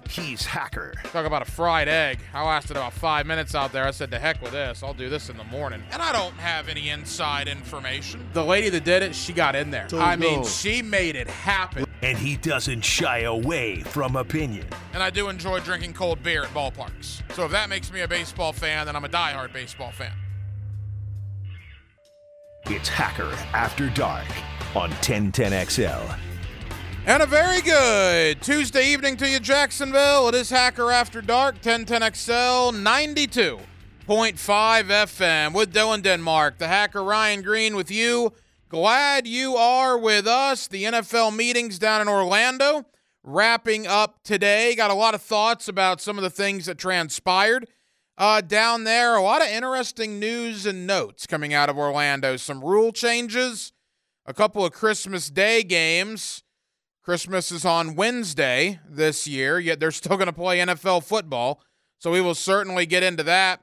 He's Hacker. Talk about a fried egg. I lasted about 5 minutes out there. I said, to heck with this. I'll do this in the morning. And I don't have any inside information. The lady that did it, she got in there. She made it happen. And he doesn't shy away from opinion. And I do enjoy drinking cold beer at ballparks. So if that makes me a baseball fan, then I'm a diehard baseball fan. It's Hacker After Dark on 1010XL. And a very good Tuesday evening to you, Jacksonville. It is Hacker After Dark, 1010XL, 92.5 FM with Dylan Denmark. The Hacker Ryan Green with you. Glad you are with us. The NFL meetings down in Orlando wrapping up today. Got a lot of thoughts about some of the things that transpired down there. A lot of interesting news and notes coming out of Orlando. Some rule changes, a couple of Christmas Day games. Christmas is on Wednesday this year, yet they're still going to play NFL football, so we will certainly get into that.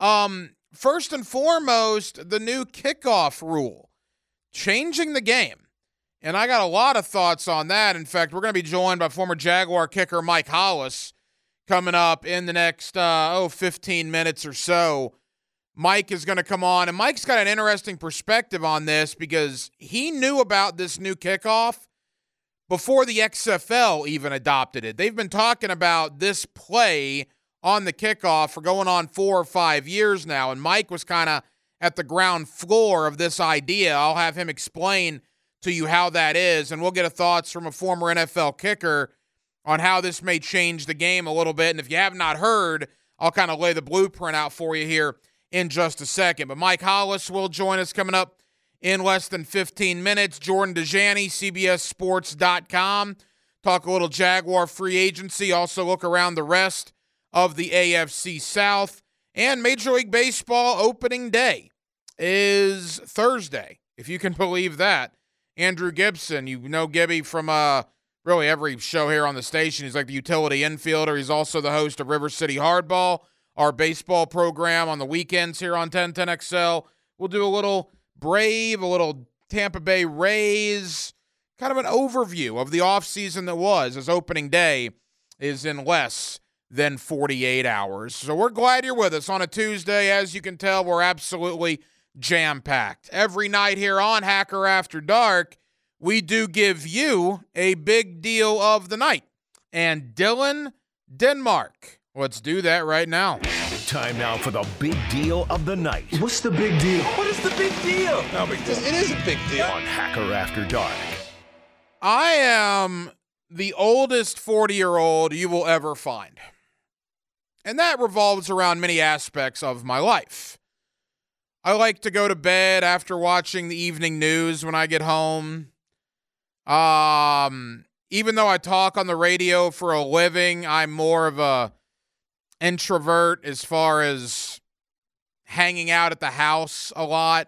First and foremost, the new kickoff rule, changing the game, and I got a lot of thoughts on that. In fact, we're going to be joined by former Jaguar kicker Mike Hollis coming up in the next 15 minutes or so. Mike is going to come on, and Mike's got an interesting perspective on this because he knew about this new kickoff before the XFL even adopted it. They've been talking about this play on the kickoff for going on 4 or 5 years now, and Mike was kind of at the ground floor of this idea. I'll have him explain to you how that is, and we'll get thoughts from a former NFL kicker on how this may change the game a little bit. And if you have not heard, I'll kind of lay the blueprint out for you here in just a second. But Mike Hollis will join us coming up in less than 15 minutes. Jordan Dejani, CBSSports.com. Talk a little Jaguar free agency. Also look around the rest of the AFC South. And Major League Baseball opening day is Thursday, if you can believe that. Andrew Gibson, you know Gibby from really every show here on the station. He's like the utility infielder. He's also the host of River City Hardball, our baseball program on the weekends here on 1010XL. We'll do a little Brave, a little Tampa Bay Rays, kind of an overview of the offseason that was, as opening day is in less than 48 hours. So we're glad you're with us on a Tuesday. As you can tell, we're absolutely jam-packed. Every night here on Hacker After Dark, we do give you a big deal of the night. And Dylan Denmark, let's do that right now. Time now for the big deal of the night. What's the big deal? What is the big deal? No big deal. It is a big deal. On Hacker After Dark. I am the oldest 40-year-old you will ever find. And that revolves around many aspects of my life. I like to go to bed after watching the evening news when I get home. Even though I talk on the radio for a living, I'm more of a introvert as far as hanging out at the house a lot.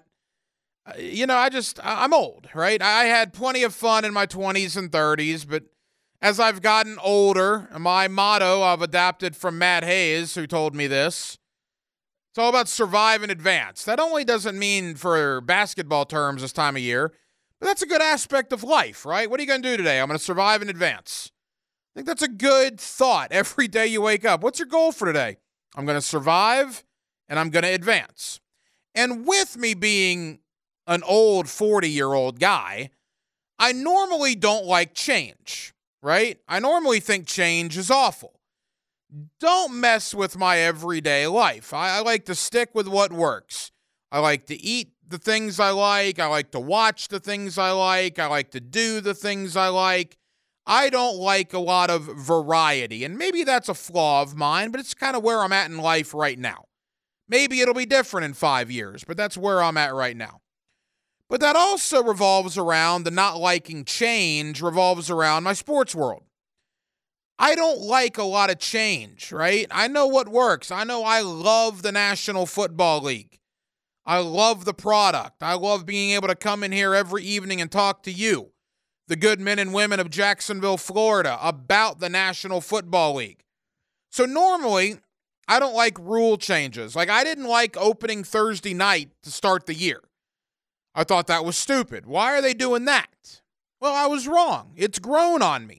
I'm old, right? I had plenty of fun in my 20s and 30s, but as I've gotten older, my motto I've adapted from Matt Hayes, who told me this, it's all about survive and advance. That only doesn't mean for basketball terms this time of year, but that's a good aspect of life, right? What are you going to do today? I'm going to survive and advance. I think that's a good thought every day you wake up. What's your goal for today? I'm going to survive and I'm going to advance. And with me being an old 40-year-old guy, I normally don't like change, right? I normally think change is awful. Don't mess with my everyday life. I like to stick with what works. I like to eat the things I like to watch the things I like to do the things I like. I don't like a lot of variety, and maybe that's a flaw of mine, but it's kind of where I'm at in life right now. Maybe it'll be different in 5 years, but that's where I'm at right now. But that also revolves around the not liking change, revolves around my sports world. I don't like a lot of change, right? I know what works. I know I love the National Football League. I love the product. I love being able to come in here every evening and talk to you, the good men and women of Jacksonville, Florida, about the National Football League. So normally, I don't like rule changes. Like, I didn't like opening Thursday night to start the year. I thought that was stupid. Why are they doing that? Well, I was wrong. It's grown on me.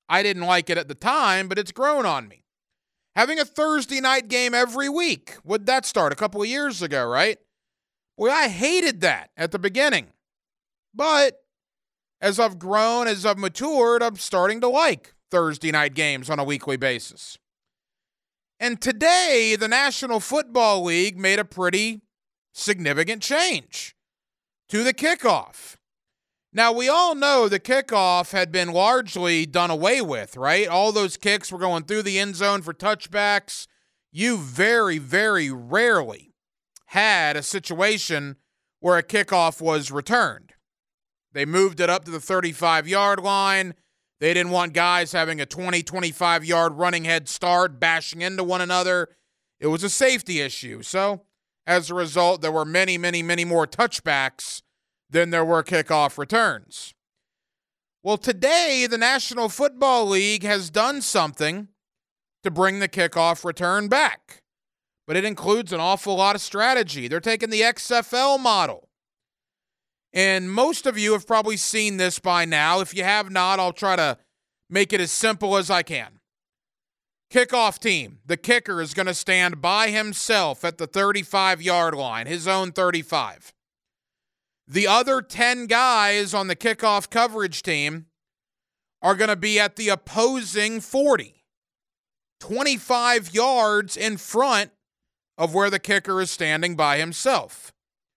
I didn't like it at the time, but it's grown on me. Having a Thursday night game every week, would that start a couple of years ago, right? Well, I hated that at the beginning. But as I've grown, as I've matured, I'm starting to like Thursday night games on a weekly basis. And today, the National Football League made a pretty significant change to the kickoff. Now, we all know the kickoff had been largely done away with, right? All those kicks were going through the end zone for touchbacks. You very, very rarely had a situation where a kickoff was returned. They moved it up to the 35-yard line. They didn't want guys having a 20, 25-yard running head start, bashing into one another. It was a safety issue. So, as a result, there were many, many, many more touchbacks than there were kickoff returns. Well, today, the National Football League has done something to bring the kickoff return back. But it includes an awful lot of strategy. They're taking the XFL model. And most of you have probably seen this by now. If you have not, I'll try to make it as simple as I can. Kickoff team, the kicker is going to stand by himself at the 35-yard line, his own 35. The other 10 guys on the kickoff coverage team are going to be at the opposing 40, 25 yards in front of where the kicker is standing by himself.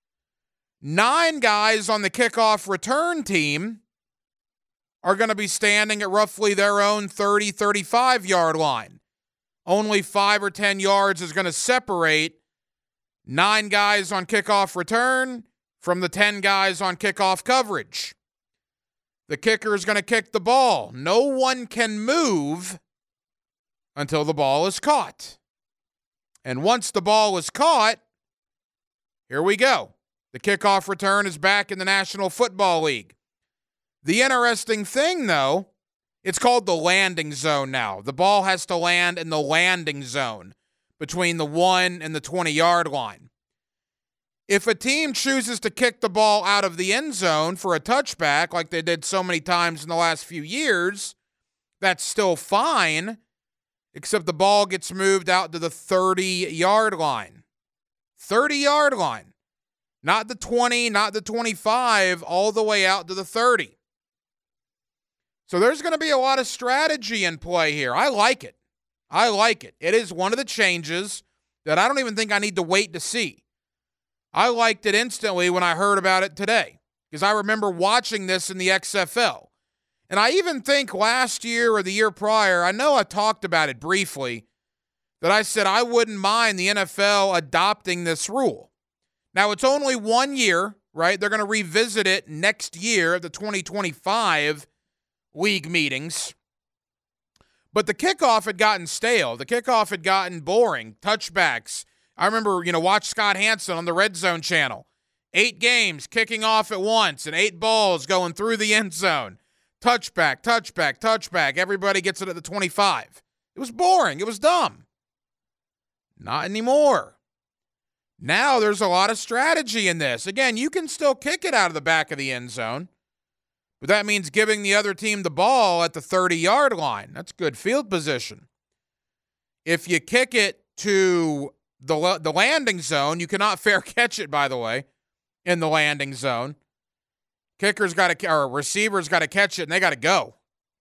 9 guys on the kickoff return team are going to be standing at roughly their own 30, 35-yard line. Only 5 or 10 yards is going to separate 9 guys on kickoff return from the 10 guys on kickoff coverage. The kicker is going to kick the ball. No one can move until the ball is caught. And once the ball is caught, here we go. The kickoff return is back in the National Football League. The interesting thing, though, it's called the landing zone now. The ball has to land in the landing zone between the 1 and the 20-yard line. If a team chooses to kick the ball out of the end zone for a touchback, like they did so many times in the last few years, that's still fine, except the ball gets moved out to the 30-yard line. 30-yard line. Not the 20, not the 25, all the way out to the 30. So there's going to be a lot of strategy in play here. I like it. I like it. It is one of the changes that I don't even think I need to wait to see. I liked it instantly when I heard about it today because I remember watching this in the XFL. And I even think last year or the year prior, I know I talked about it briefly, that I said I wouldn't mind the NFL adopting this rule. Now, it's only 1 year, right? They're going to revisit it next year at the 2025 league meetings. But the kickoff had gotten stale. The kickoff had gotten boring. Touchbacks. I remember, watch Scott Hanson on the Red Zone channel. 8 games kicking off at once and 8 balls going through the end zone. Touchback, touchback, touchback. Everybody gets it at the 25. It was boring. It was dumb. Not anymore. Now there's a lot of strategy in this. Again, you can still kick it out of the back of the end zone, but that means giving the other team the ball at the 30-yard line. That's good field position. If you kick it to the landing zone, you cannot fair catch it, by the way, in the landing zone. Receivers got to catch it, and they got to go.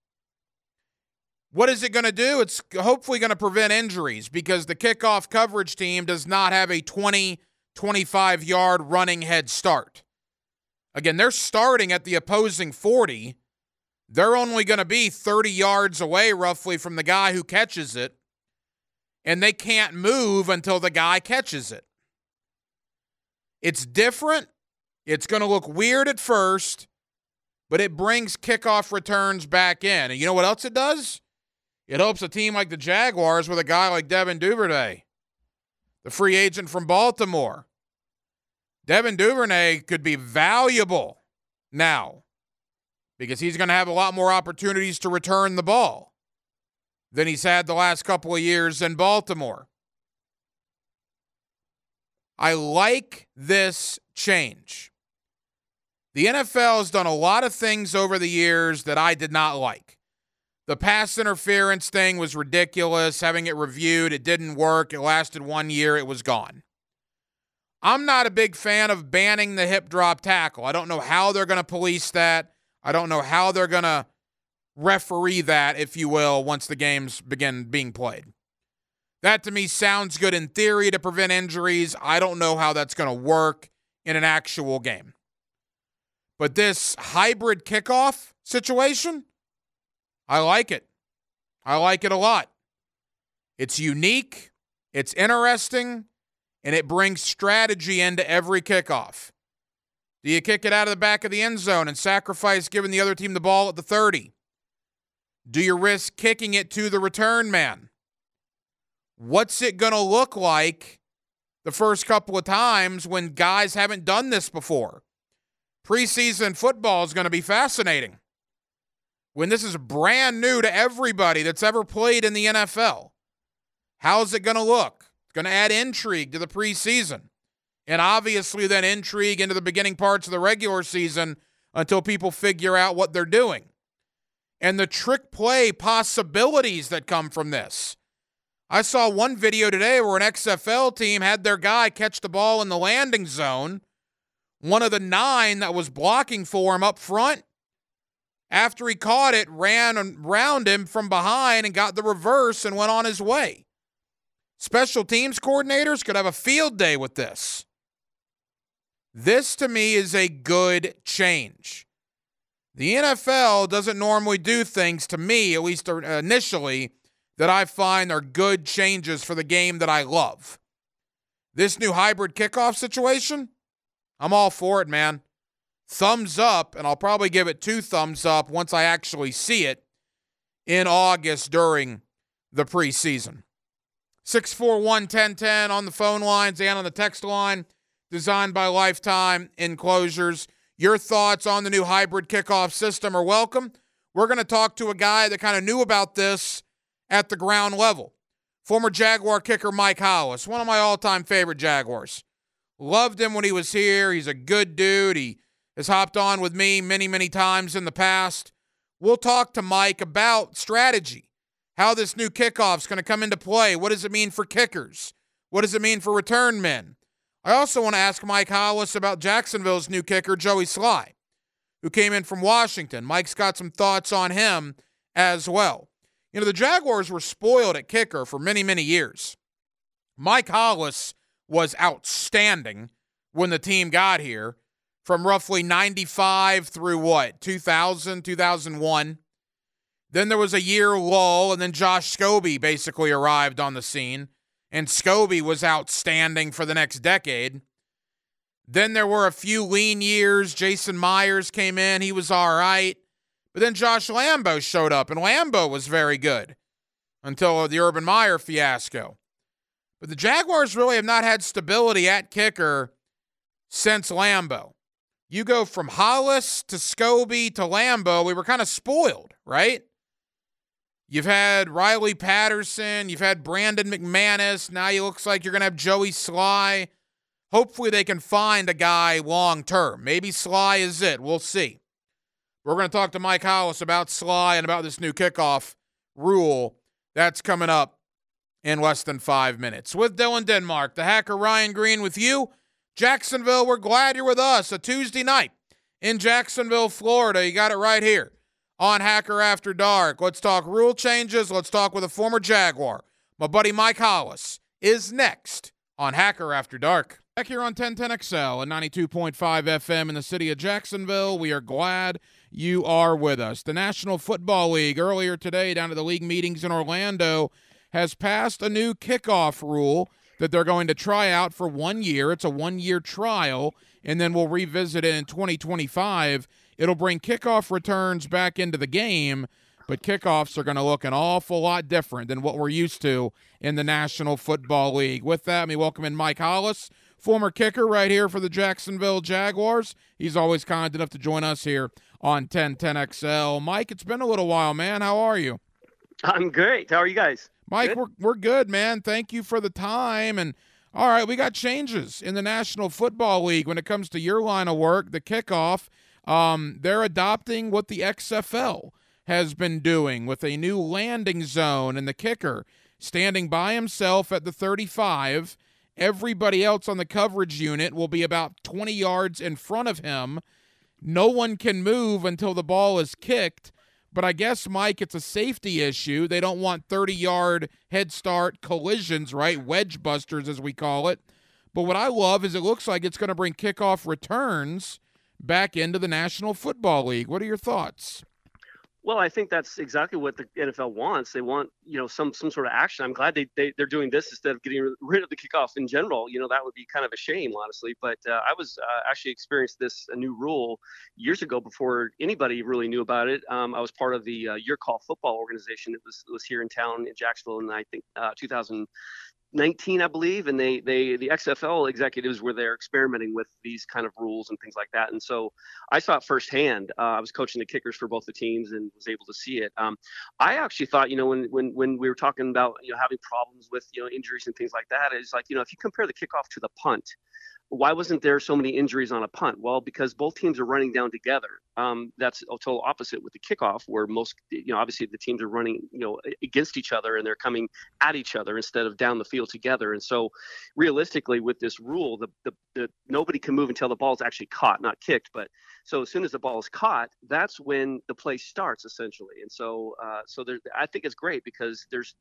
What is it going to do? It's hopefully going to prevent injuries because the kickoff coverage team does not have a 20, 25-yard running head start. Again, they're starting at the opposing 40. They're only going to be 30 yards away roughly from the guy who catches it, and they can't move until the guy catches it. It's different. It's going to look weird at first, but it brings kickoff returns back in. And you know what else it does? It helps a team like the Jaguars with a guy like Devin Duvernay, the free agent from Baltimore. Devin Duvernay could be valuable now because he's going to have a lot more opportunities to return the ball than he's had the last couple of years in Baltimore. I like this change. The NFL has done a lot of things over the years that I did not like. The pass interference thing was ridiculous. Having it reviewed, it didn't work. It lasted 1 year. It was gone. I'm not a big fan of banning the hip drop tackle. I don't know how they're going to police that. I don't know how they're going to referee that, if you will, once the games begin being played. That to me sounds good in theory to prevent injuries. I don't know how that's going to work in an actual game. But this hybrid kickoff situation, I like it. I like it a lot. It's unique, it's interesting, and it brings strategy into every kickoff. Do you kick it out of the back of the end zone and sacrifice giving the other team the ball at the 30? Do you risk kicking it to the return man? What's it going to look like the first couple of times when guys haven't done this before? Preseason football is going to be fascinating. When this is brand new to everybody that's ever played in the NFL, how's it going to look? It's going to add intrigue to the preseason. And obviously then intrigue into the beginning parts of the regular season until people figure out what they're doing. And the trick play possibilities that come from this. I saw one video today where an XFL team had their guy catch the ball in the landing zone. One of the 9 that was blocking for him up front, after he caught it, ran around him from behind and got the reverse and went on his way. Special teams coordinators could have a field day with this. This, to me, is a good change. The NFL doesn't normally do things, to me, at least initially, that I find are good changes for the game that I love. This new hybrid kickoff situation, I'm all for it, man. Thumbs up, and I'll probably give it 2 thumbs up once I actually see it in August during the preseason. 641-1010 on the phone lines and on the text line. Designed by Lifetime Enclosures. Your thoughts on the new hybrid kickoff system are welcome. We're going to talk to a guy that kind of knew about this at the ground level. Former Jaguar kicker Mike Hollis, one of my all-time favorite Jaguars. Loved him when he was here. He's a good dude. He has hopped on with me many, many times in the past. We'll talk to Mike about strategy, how this new kickoff is going to come into play. What does it mean for kickers? What does it mean for return men? I also want to ask Mike Hollis about Jacksonville's new kicker, Joey Sly, who came in from Washington. Mike's got some thoughts on him as well. You know, the Jaguars were spoiled at kicker for many, many years. Mike Hollis was outstanding when the team got here from roughly 95 through 2000, 2001. Then there was a year lull, and then Josh Scobie basically arrived on the scene. And Scobie was outstanding for the next decade. Then there were a few lean years. Jason Myers came in. He was all right. But then Josh Lambo showed up, and Lambo was very good until the Urban Meyer fiasco. But the Jaguars really have not had stability at kicker since Lambo. You go from Hollis to Scobie to Lambo, we were kind of spoiled, right? You've had Riley Patterson. You've had Brandon McManus. Now it looks like you're going to have Joey Sly. Hopefully they can find a guy long term. Maybe Sly is it. We'll see. We're going to talk to Mike Hollis about Sly and about this new kickoff rule. That's coming up in less than 5 minutes. With Dylan Denmark, the hacker Ryan Green with you. Jacksonville, we're glad you're with us. A Tuesday night in Jacksonville, Florida. You got it right here on Hacker After Dark. Let's talk rule changes. Let's talk with a former Jaguar. My buddy Mike Hollis is next on Hacker After Dark. Back here on 1010XL and 92.5 FM in the city of Jacksonville. We are glad you are with us. The National Football League earlier today down at the league meetings in Orlando has passed a new kickoff rule that they're going to try out for 1 year. It's a 1-year trial, and then we'll revisit it in 2025. It'll bring kickoff returns back into the game, but kickoffs are going to look an awful lot different than what we're used to in the National Football League. With that, let me welcome in Mike Hollis, former kicker right here for the Jacksonville Jaguars. He's always kind enough to join us here on 1010XL. Mike, it's been a little while, man. How are you? I'm great. How are you guys? Mike, good? We're good, man. Thank you for the time. And all right, we got changes in the National Football League when it comes to your line of work, the kickoff. They're adopting what the XFL has been doing with a new landing zone and the kicker standing by himself at the 35. Everybody else on the coverage unit will be about 20 yards in front of him. No one can move until the ball is kicked. But I guess, Mike, it's a safety issue. They don't want 30-yard head start collisions, right? Wedge busters, as we call it. But what I love is it looks like it's going to bring kickoff returns back into the National Football League. What are your thoughts? Well, I think that's exactly what the NFL wants. They want, some sort of action. I'm glad they're doing this instead of getting rid of the kickoff in general. That would be kind of a shame, honestly. But I was actually experienced a new rule years ago before anybody really knew about it. I was part of the Your Call football organization. It was here in town in Jacksonville in, I think, 2019, I believe, and the XFL executives were there experimenting with these kind of rules and things like that. And so I saw it firsthand. I was coaching the kickers for both the teams and was able to see it. I actually thought, when we were talking about having problems with injuries and things like that, it's like if you compare the kickoff to the punt, why wasn't there so many injuries on a punt? Well, because both teams are running down together. That's a total opposite with the kickoff, where most, obviously the teams are running, against each other and they're coming at each other instead of down the field together. And so, realistically, with this rule, the nobody can move until the ball is actually caught, not kicked. But so as soon as the ball is caught, that's when the play starts, essentially. And so, I think it's great because there's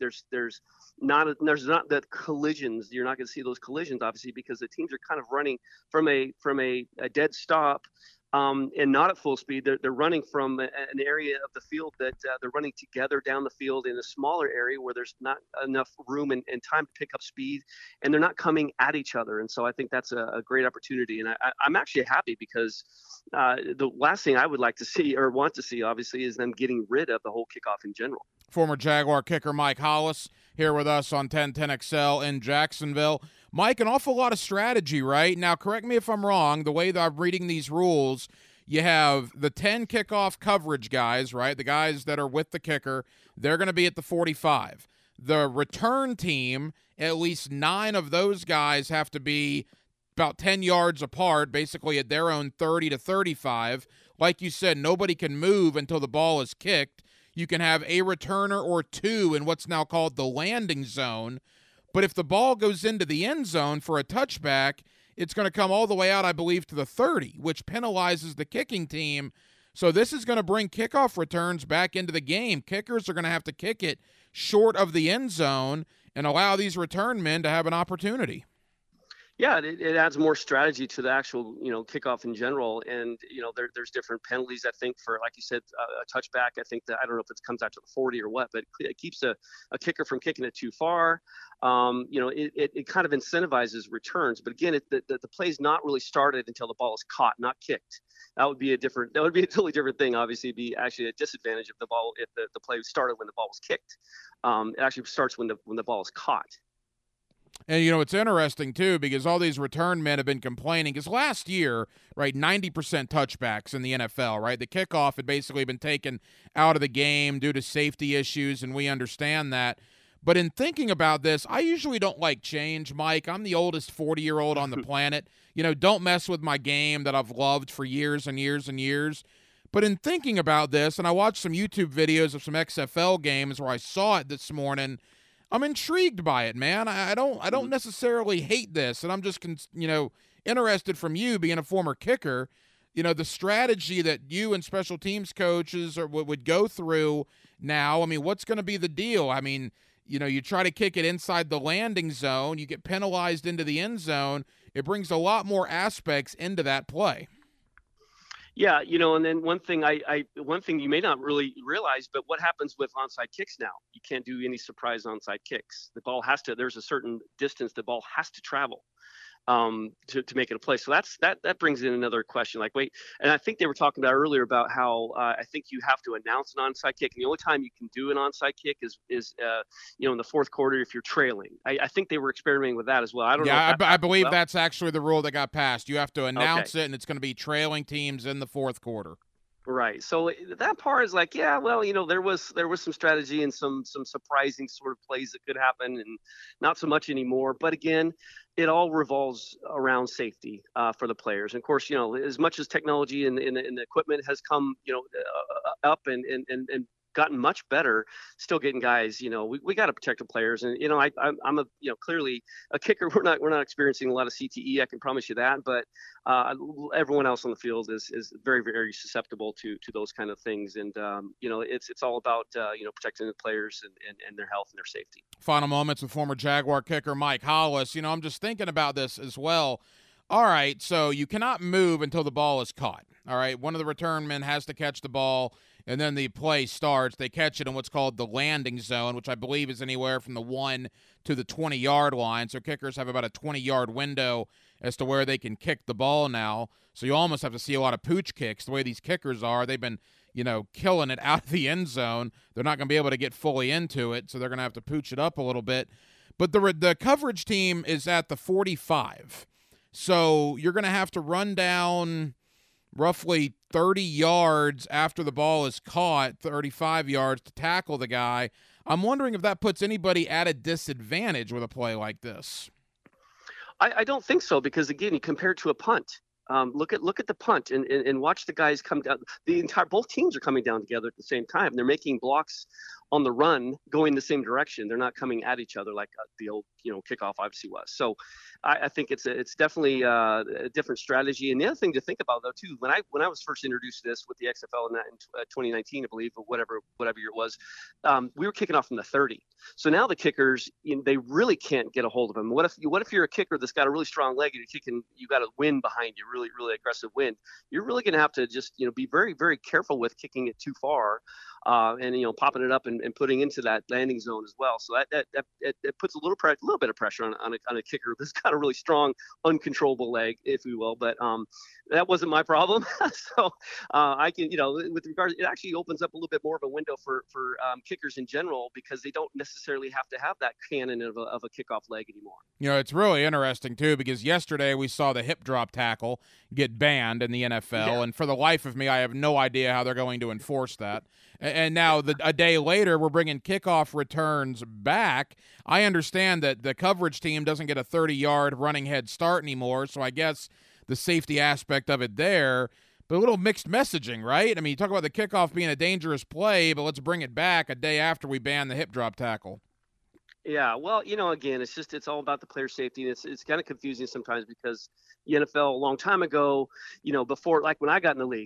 not that collisions. You're not going to see those collisions, obviously, because the teams are kind of running from a dead stop. And not at full speed. They're running from an area of the field that they're running together down the field in a smaller area where there's not enough room and time to pick up speed, and they're not coming at each other. And so I think that's a great opportunity. And I'm actually happy because the last thing I would like to see or want to see, obviously, is them getting rid of the whole kickoff in general. Former Jaguar kicker Mike Hollis here with us on 1010XL in Jacksonville. Mike, an awful lot of strategy, right? Now, correct me if I'm wrong. The way that I'm reading these rules, you have the 10 kickoff coverage guys, right? The guys that are with the kicker, they're going to be at the 45. The return team, at least 9 of those guys have to be about 10 yards apart, basically at their own 30 to 35. Like you said, nobody can move until the ball is kicked. You can have a returner or 2 in what's now called the landing zone. But if the ball goes into the end zone for a touchback, it's going to come all the way out, I believe, to the 30, which penalizes the kicking team. So this is going to bring kickoff returns back into the game. Kickers are going to have to kick it short of the end zone and allow these return men to have an opportunity. Yeah, it adds more strategy to the actual, kickoff in general. And, there's different penalties, I think, for, like you said, a touchback. I think that, I don't know if it comes out to the 40 or what, but it keeps a kicker from kicking it too far. It kind of incentivizes returns. But again, the play's not really started until the ball is caught, not kicked. That would be a totally different thing. Obviously, it'd be actually a disadvantage if the ball, if the play started when the ball was kicked. It actually starts when the ball is caught. And, it's interesting, too, because all these return men have been complaining. Because last year, right, 90% touchbacks in the NFL, right? The kickoff had basically been taken out of the game due to safety issues, and we understand that. But in thinking about this, I usually don't like change, Mike. I'm the oldest 40-year-old on the planet. Don't mess with my game that I've loved for years and years and years. But in thinking about this, and I watched some YouTube videos of some XFL games where I saw it this morning, I'm intrigued by it, man. I don't necessarily hate this, and I'm just interested from you being a former kicker. The strategy that you and special teams coaches would go through now. I mean, what's going to be the deal? I mean, you try to kick it inside the landing zone, you get penalized into the end zone. It brings a lot more aspects into that play. Yeah, and then one thing you may not really realize, but what happens with onside kicks now? You can't do any surprise onside kicks. The ball there's a certain distance the ball has to travel to make it a play. So that brings in another question. Like, wait, and I think they were talking about earlier about how I think you have to announce an onside kick, and the only time you can do an onside kick is in the fourth quarter if you're trailing. I think they were experimenting with that as well. I don't know. Yeah, I believe that's actually the rule that got passed. You have to announce it, and it's going to be trailing teams in the fourth quarter. Right. So that part is like, yeah, well, there was some strategy and some surprising sort of plays that could happen, and not so much anymore. But again, it all revolves around safety for the players. And of course, as much as technology and the equipment has come, up and gotten much better, still getting guys, we got to protect the players. And I'm a clearly a kicker. We're not experiencing a lot of CTE, I can promise you that. But everyone else on the field is very, very susceptible to those kind of things. And it's all about protecting the players and their health and their safety. Final moments with former Jaguar kicker Mike Hollis. I'm just thinking about this as well. All right, so you cannot move until the ball is caught. All right, one of the return men has to catch the ball, and then the play starts. They catch it in what's called the landing zone, which I believe is anywhere from the 1 to the 20-yard line. So kickers have about a 20-yard window as to where they can kick the ball now. So you almost have to see a lot of pooch kicks the way these kickers are. They've been, killing it out of the end zone. They're not going to be able to get fully into it, so they're going to have to pooch it up a little bit. But the coverage team is at the 45. So you're going to have to run down roughly 30 yards after the ball is caught, 35 yards to tackle the guy. I'm wondering if that puts anybody at a disadvantage with a play like this. I don't think so, because again, you compare it to a punt. Look at the punt and watch the guys come down. Both teams are coming down together at the same time. They're making blocks on the run going the same direction. They're not coming at each other like the old kickoff obviously was. So I think it's definitely a different strategy. And the other thing to think about though too, when I was first introduced to this with the XFL in 2019, I believe, or whatever year it was, we were kicking off from the 30. So now the kickers, they really can't get a hold of them. What if you're a kicker that's got a really strong leg and you're kicking, you got a wind behind you, really really aggressive wind. You're really going to have to just be very very careful with kicking it too far. And popping it up and putting into that landing zone as well. So that puts a little bit of pressure on a kicker that's got a really strong, uncontrollable leg, if we will. But that wasn't my problem. So I can, with regards, it actually opens up a little bit more of a window for kickers in general, because they don't necessarily have to have that cannon of a kickoff leg anymore. It's really interesting too, because yesterday we saw the hip drop tackle get banned in the NFL, and for the life of me, I have no idea how they're going to enforce that. And now, a day later, we're bringing kickoff returns back. I understand that the coverage team doesn't get a 30-yard running head start anymore, so I guess the safety aspect of it there, but a little mixed messaging, right? I mean, you talk about the kickoff being a dangerous play, but let's bring it back a day after we ban the hip drop tackle. Yeah, well, again, it's all about the player safety, and it's kind of confusing sometimes, because the NFL a long time ago, before, like when I got in the league,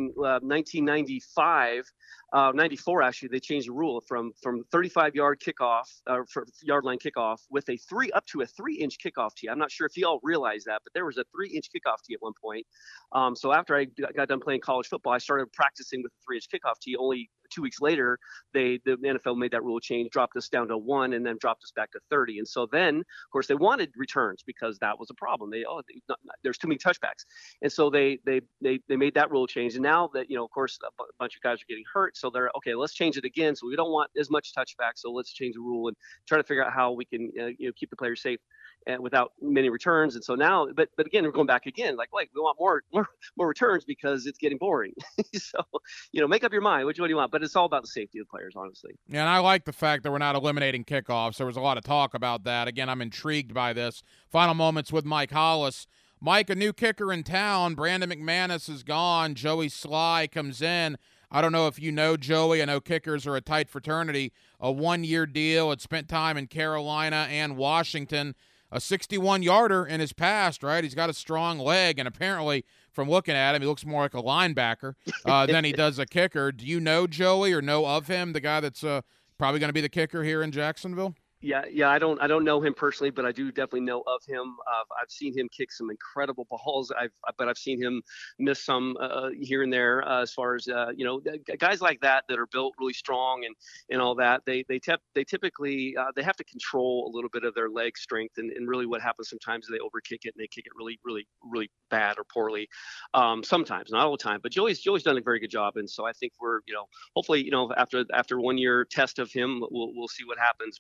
1995, 94 actually, they changed the rule from 35-yard kickoff, for yard line kickoff with up to a 3-inch kickoff tee. I'm not sure if you all realize that, but there was a 3-inch kickoff tee at one point. So after I got done playing college football, I started practicing with a 3-inch kickoff tee. Only 2 weeks later, the NFL made that rule change, dropped us down to 1, and then dropped us back to 30. And so then, of course, they wanted returns, because that was a problem. There's too many touchbacks, and so they made that rule change. And now that of course, a bunch of guys are getting hurt, so they're okay. Let's change it again. So we don't want as much touchback. So let's change the rule and try to figure out how we can keep the players safe and without many returns. And so now, but again, we're going back again. Like we want more returns, because it's getting boring. So make up your mind. What do you want? But it's all about the safety of the players, honestly. Yeah, and I like the fact that we're not eliminating kickoffs. There was a lot of talk about that. Again, I'm intrigued by this. Final moments with Mike Hollis. Mike, a new kicker in town. Brandon McManus is gone. Joey Sly comes in. I don't know if you know Joey. I know kickers are a tight fraternity. A 1-year deal. Had spent time in Carolina and Washington. A 61-yarder in his past, right? He's got a strong leg, and apparently, from looking at him, he looks more like a linebacker than he does a kicker. Do you know Joey or know of him, the guy that's probably going to be the kicker here in Jacksonville? Yeah. I don't know him personally, but I do definitely know of him. I've seen him kick some incredible balls. But I've seen him miss some here and there. As far as guys like that are built really strong and all that. They typically they have to control a little bit of their leg strength, and really what happens sometimes is they overkick it and they kick it really really really bad or poorly. Sometimes, not all the time. But Joey's done a very good job, and so I think we're hopefully after 1 year test of him, we'll see what happens. But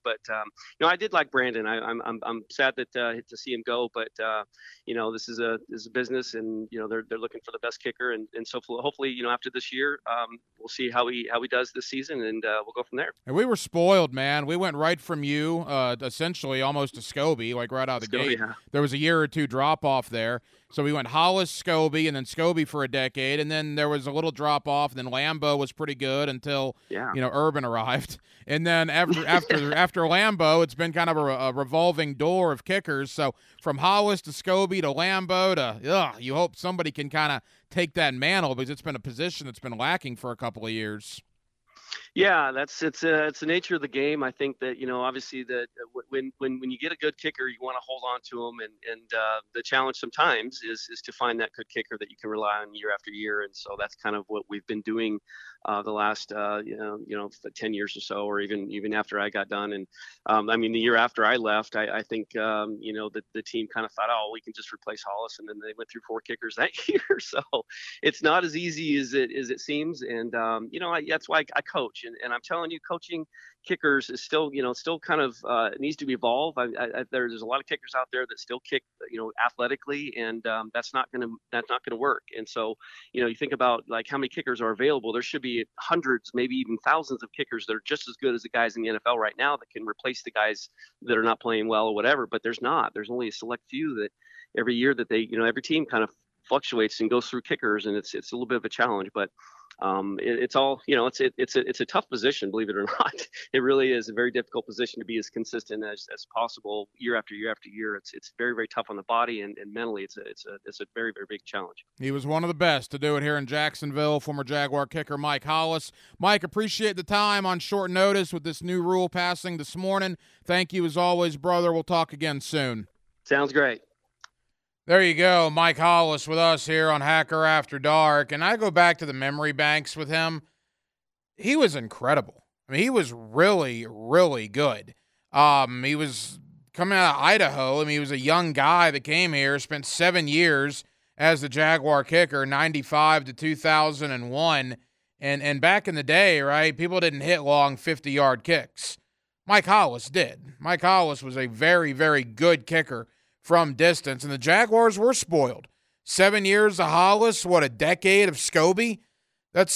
I did like Brandon. I'm sad that to see him go, but this is a business, and they're looking for the best kicker, and so hopefully after this year, we'll see how he does this season, and we'll go from there. And we were spoiled, man. We went right from you, essentially almost to Scobie, like right out of the gate. Yeah. There was a year or two drop off there. So we went Hollis, Scobie, and then Scobie for a decade, and then there was a little drop off. And then Lambo was pretty good until Urban arrived, and then after Lambo, it's been kind of a revolving door of kickers. So from Hollis to Scobie to Lambo to you hope somebody can kind of take that mantle, because it's been a position that's been lacking for a couple of years. Yeah, it's the nature of the game. I think that obviously that when you get a good kicker, you want to hold on to them, and the challenge sometimes is to find that good kicker that you can rely on year after year. And so that's kind of what we've been doing the last 10 years or so, or even after I got done. And the year after I left, I think the team kind of thought, oh, we can just replace Hollis, and then they went through 4 kickers that year. So it's not as easy as it seems. And that's why I coach, and I'm telling you, coaching kickers is still kind of it needs to evolve. There's a lot of kickers out there that still kick athletically, and that's not gonna work. And so you think about like how many kickers are available. There should be hundreds, maybe even thousands of kickers that are just as good as the guys in the NFL right now that can replace the guys that are not playing well or whatever. But there's only a select few that every year that they every team kind of fluctuates and goes through kickers, and it's a little bit of a challenge. But it's all it's a tough position, believe it or not. It really is a very difficult position to be as consistent as possible year after year after year. It's very, very tough on the body, and mentally it's a very, very big challenge. He was one of the best to do it here in Jacksonville, former Jaguar kicker Mike Hollis. Mike, appreciate the time on short notice with this new rule passing this morning. Thank you as always, brother. We'll talk again soon. Sounds great. There you go, Mike Hollis with us here on Hacker After Dark. And I go back to the memory banks with him. He was incredible. I mean, he was really, really good. He was coming out of Idaho. I mean, he was a young guy that came here, spent 7 years as the Jaguar kicker, 95 to 2001. And back in the day, right, people didn't hit long 50-yard kicks. Mike Hollis did. Mike Hollis was a very, very good kicker from distance, and the Jaguars were spoiled. 7 years of Hollis, a decade of Scobie? That's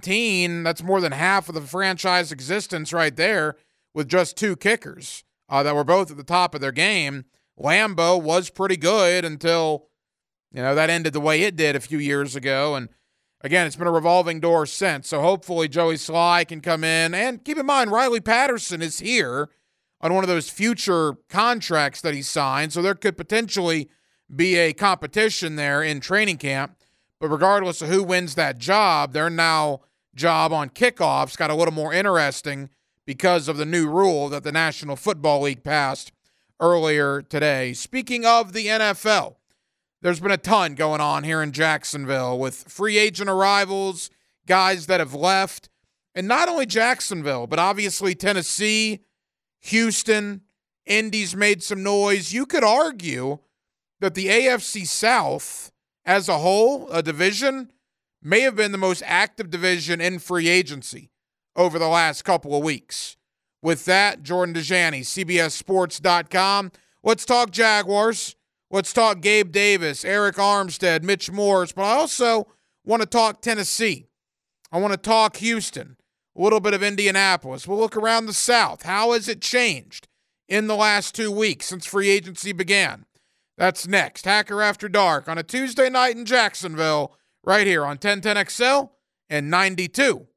17. That's more than half of the franchise existence right there with just 2 kickers that were both at the top of their game. Lambo was pretty good until, that ended the way it did a few years ago. And, again, it's been a revolving door since. So hopefully Joey Sly can come in. And keep in mind, Riley Patterson is here on one of those future contracts that he signed, so there could potentially be a competition there in training camp. But regardless of who wins that job, their now job on kickoffs got a little more interesting because of the new rule that the National Football League passed earlier today. Speaking of the NFL, there's been a ton going on here in Jacksonville with free agent arrivals, guys that have left, and not only Jacksonville, but obviously Tennessee, Houston, Indy's made some noise. You could argue that the AFC South as a whole, a division, may have been the most active division in free agency over the last couple of weeks. With that, Jordan Dajani, CBSSports.com. Let's talk Jaguars. Let's talk Gabe Davis, Eric Armstead, Mitch Morse. But I also want to talk Tennessee. I want to talk Houston. A little bit of Indianapolis. We'll look around the South. How has it changed in the last 2 weeks since free agency began? That's next. Hacker After Dark on a Tuesday night in Jacksonville, right here on 1010XL and 92.5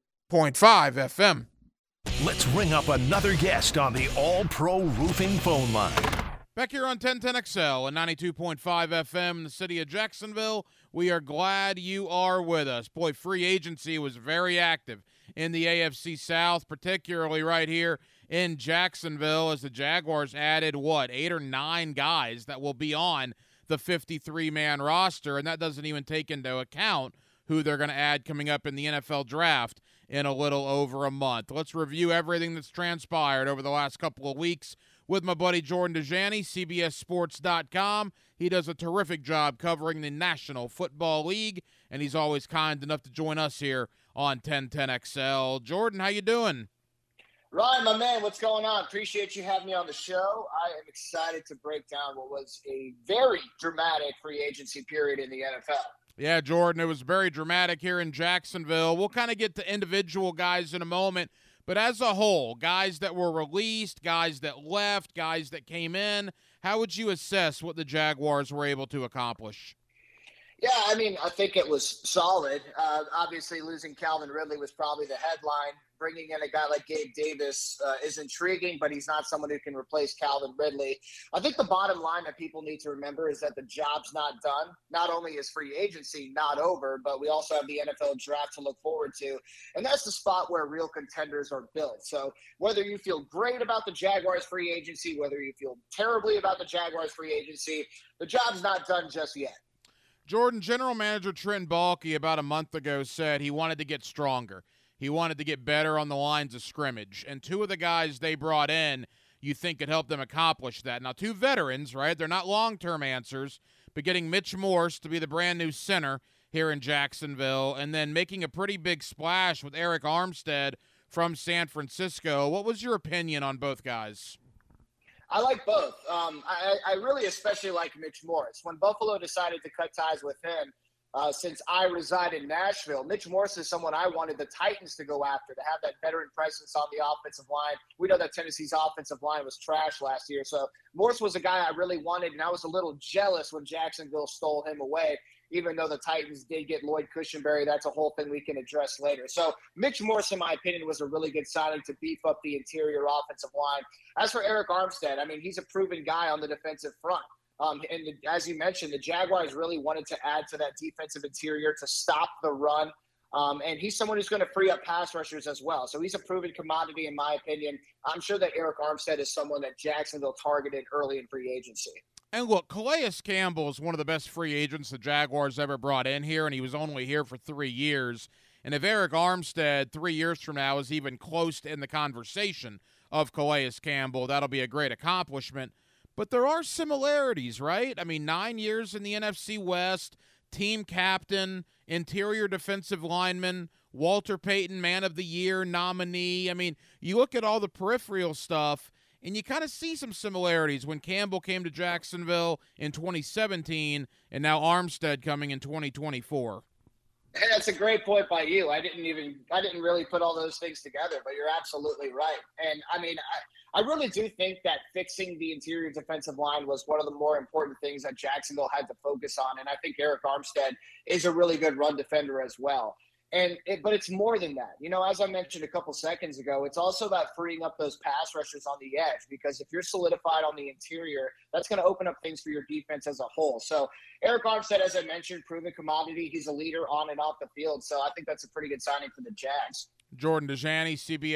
FM. Let's ring up another guest on the All-Pro Roofing phone line. Back here on 1010XL and 92.5 FM in the city of Jacksonville. We are glad you are with us. Boy, free agency was very active in the AFC South, particularly right here in Jacksonville, as the Jaguars added, 8 or 9 guys that will be on the 53-man roster, and that doesn't even take into account who they're going to add coming up in the NFL draft in a little over a month. Let's review everything that's transpired over the last couple of weeks with my buddy Jordan Dajani, CBSSports.com. He does a terrific job covering the National Football League, and he's always kind enough to join us here on 1010XL. Jordan, how you doing? Ryan, my man, what's going on? Appreciate you having me on the show. I am excited to break down what was a very dramatic free agency period in the NFL. Yeah, Jordan, it was very dramatic here in Jacksonville. We'll kind of get to individual guys in a moment, but as a whole, guys that were released, guys that left, guys that came in, how would you assess what the Jaguars were able to accomplish? Yeah, I mean, I think it was solid. Obviously, losing Calvin Ridley was probably the headline. Bringing in a guy like Gabe Davis is intriguing, but he's not someone who can replace Calvin Ridley. I think the bottom line that people need to remember is that the job's not done. Not only is free agency not over, but we also have the NFL draft to look forward to. And that's the spot where real contenders are built. So whether you feel great about the Jaguars free agency, whether you feel terribly about the Jaguars free agency, the job's not done just yet. Jordan, General Manager Trent Baalke about a month ago said he wanted to get stronger. He wanted to get better on the lines of scrimmage. And two of the guys they brought in you think could help them accomplish that. Now, two veterans, right? They're not long-term answers, but getting Mitch Morse to be the brand-new center here in Jacksonville and then making a pretty big splash with Arik Armstead from San Francisco. What was your opinion on both guys? I like both. I really especially like Mitch Morse. When Buffalo decided to cut ties with him, since I reside in Nashville, Mitch Morse is someone I wanted the Titans to go after, to have that veteran presence on the offensive line. We know that Tennessee's offensive line was trash last year, so Morse was a guy I really wanted, and I was a little jealous when Jacksonville stole him away, even though the Titans did get Lloyd Cushenberry. That's a whole thing we can address later. So Mitch Morse, in my opinion, was a really good signing to beef up the interior offensive line. As for Arik Armstead, I mean, he's a proven guy on the defensive front. As you mentioned, the Jaguars really wanted to add to that defensive interior to stop the run. And he's someone who's going to free up pass rushers as well. So he's a proven commodity, in my opinion. I'm sure that Arik Armstead is someone that Jacksonville targeted early in free agency. And look, Calais Campbell is one of the best free agents the Jaguars ever brought in here, and he was only here for 3 years. And if Arik Armstead 3 years from now is even close to in the conversation of Calais Campbell, that'll be a great accomplishment. But there are similarities, right? I mean, 9 years in the NFC West, team captain, interior defensive lineman, Walter Payton Man of the Year nominee. I mean, you look at all the peripheral stuff, and you kind of see some similarities when Campbell came to Jacksonville in 2017 and now Armstead coming in 2024. Hey, that's a great point by you. I didn't really put all those things together, but you're absolutely right. And I mean, I really do think that fixing the interior defensive line was one of the more important things that Jacksonville had to focus on. And I think Arik Armstead is a really good run defender as well. But it's more than that. You know, as I mentioned a couple seconds ago, it's also about freeing up those pass rushers on the edge, because if you're solidified on the interior, that's going to open up things for your defense as a whole. So Arik Armstead, as I mentioned, proven commodity. He's a leader on and off the field. So I think that's a pretty good signing for the Jags. Jordan Dajani,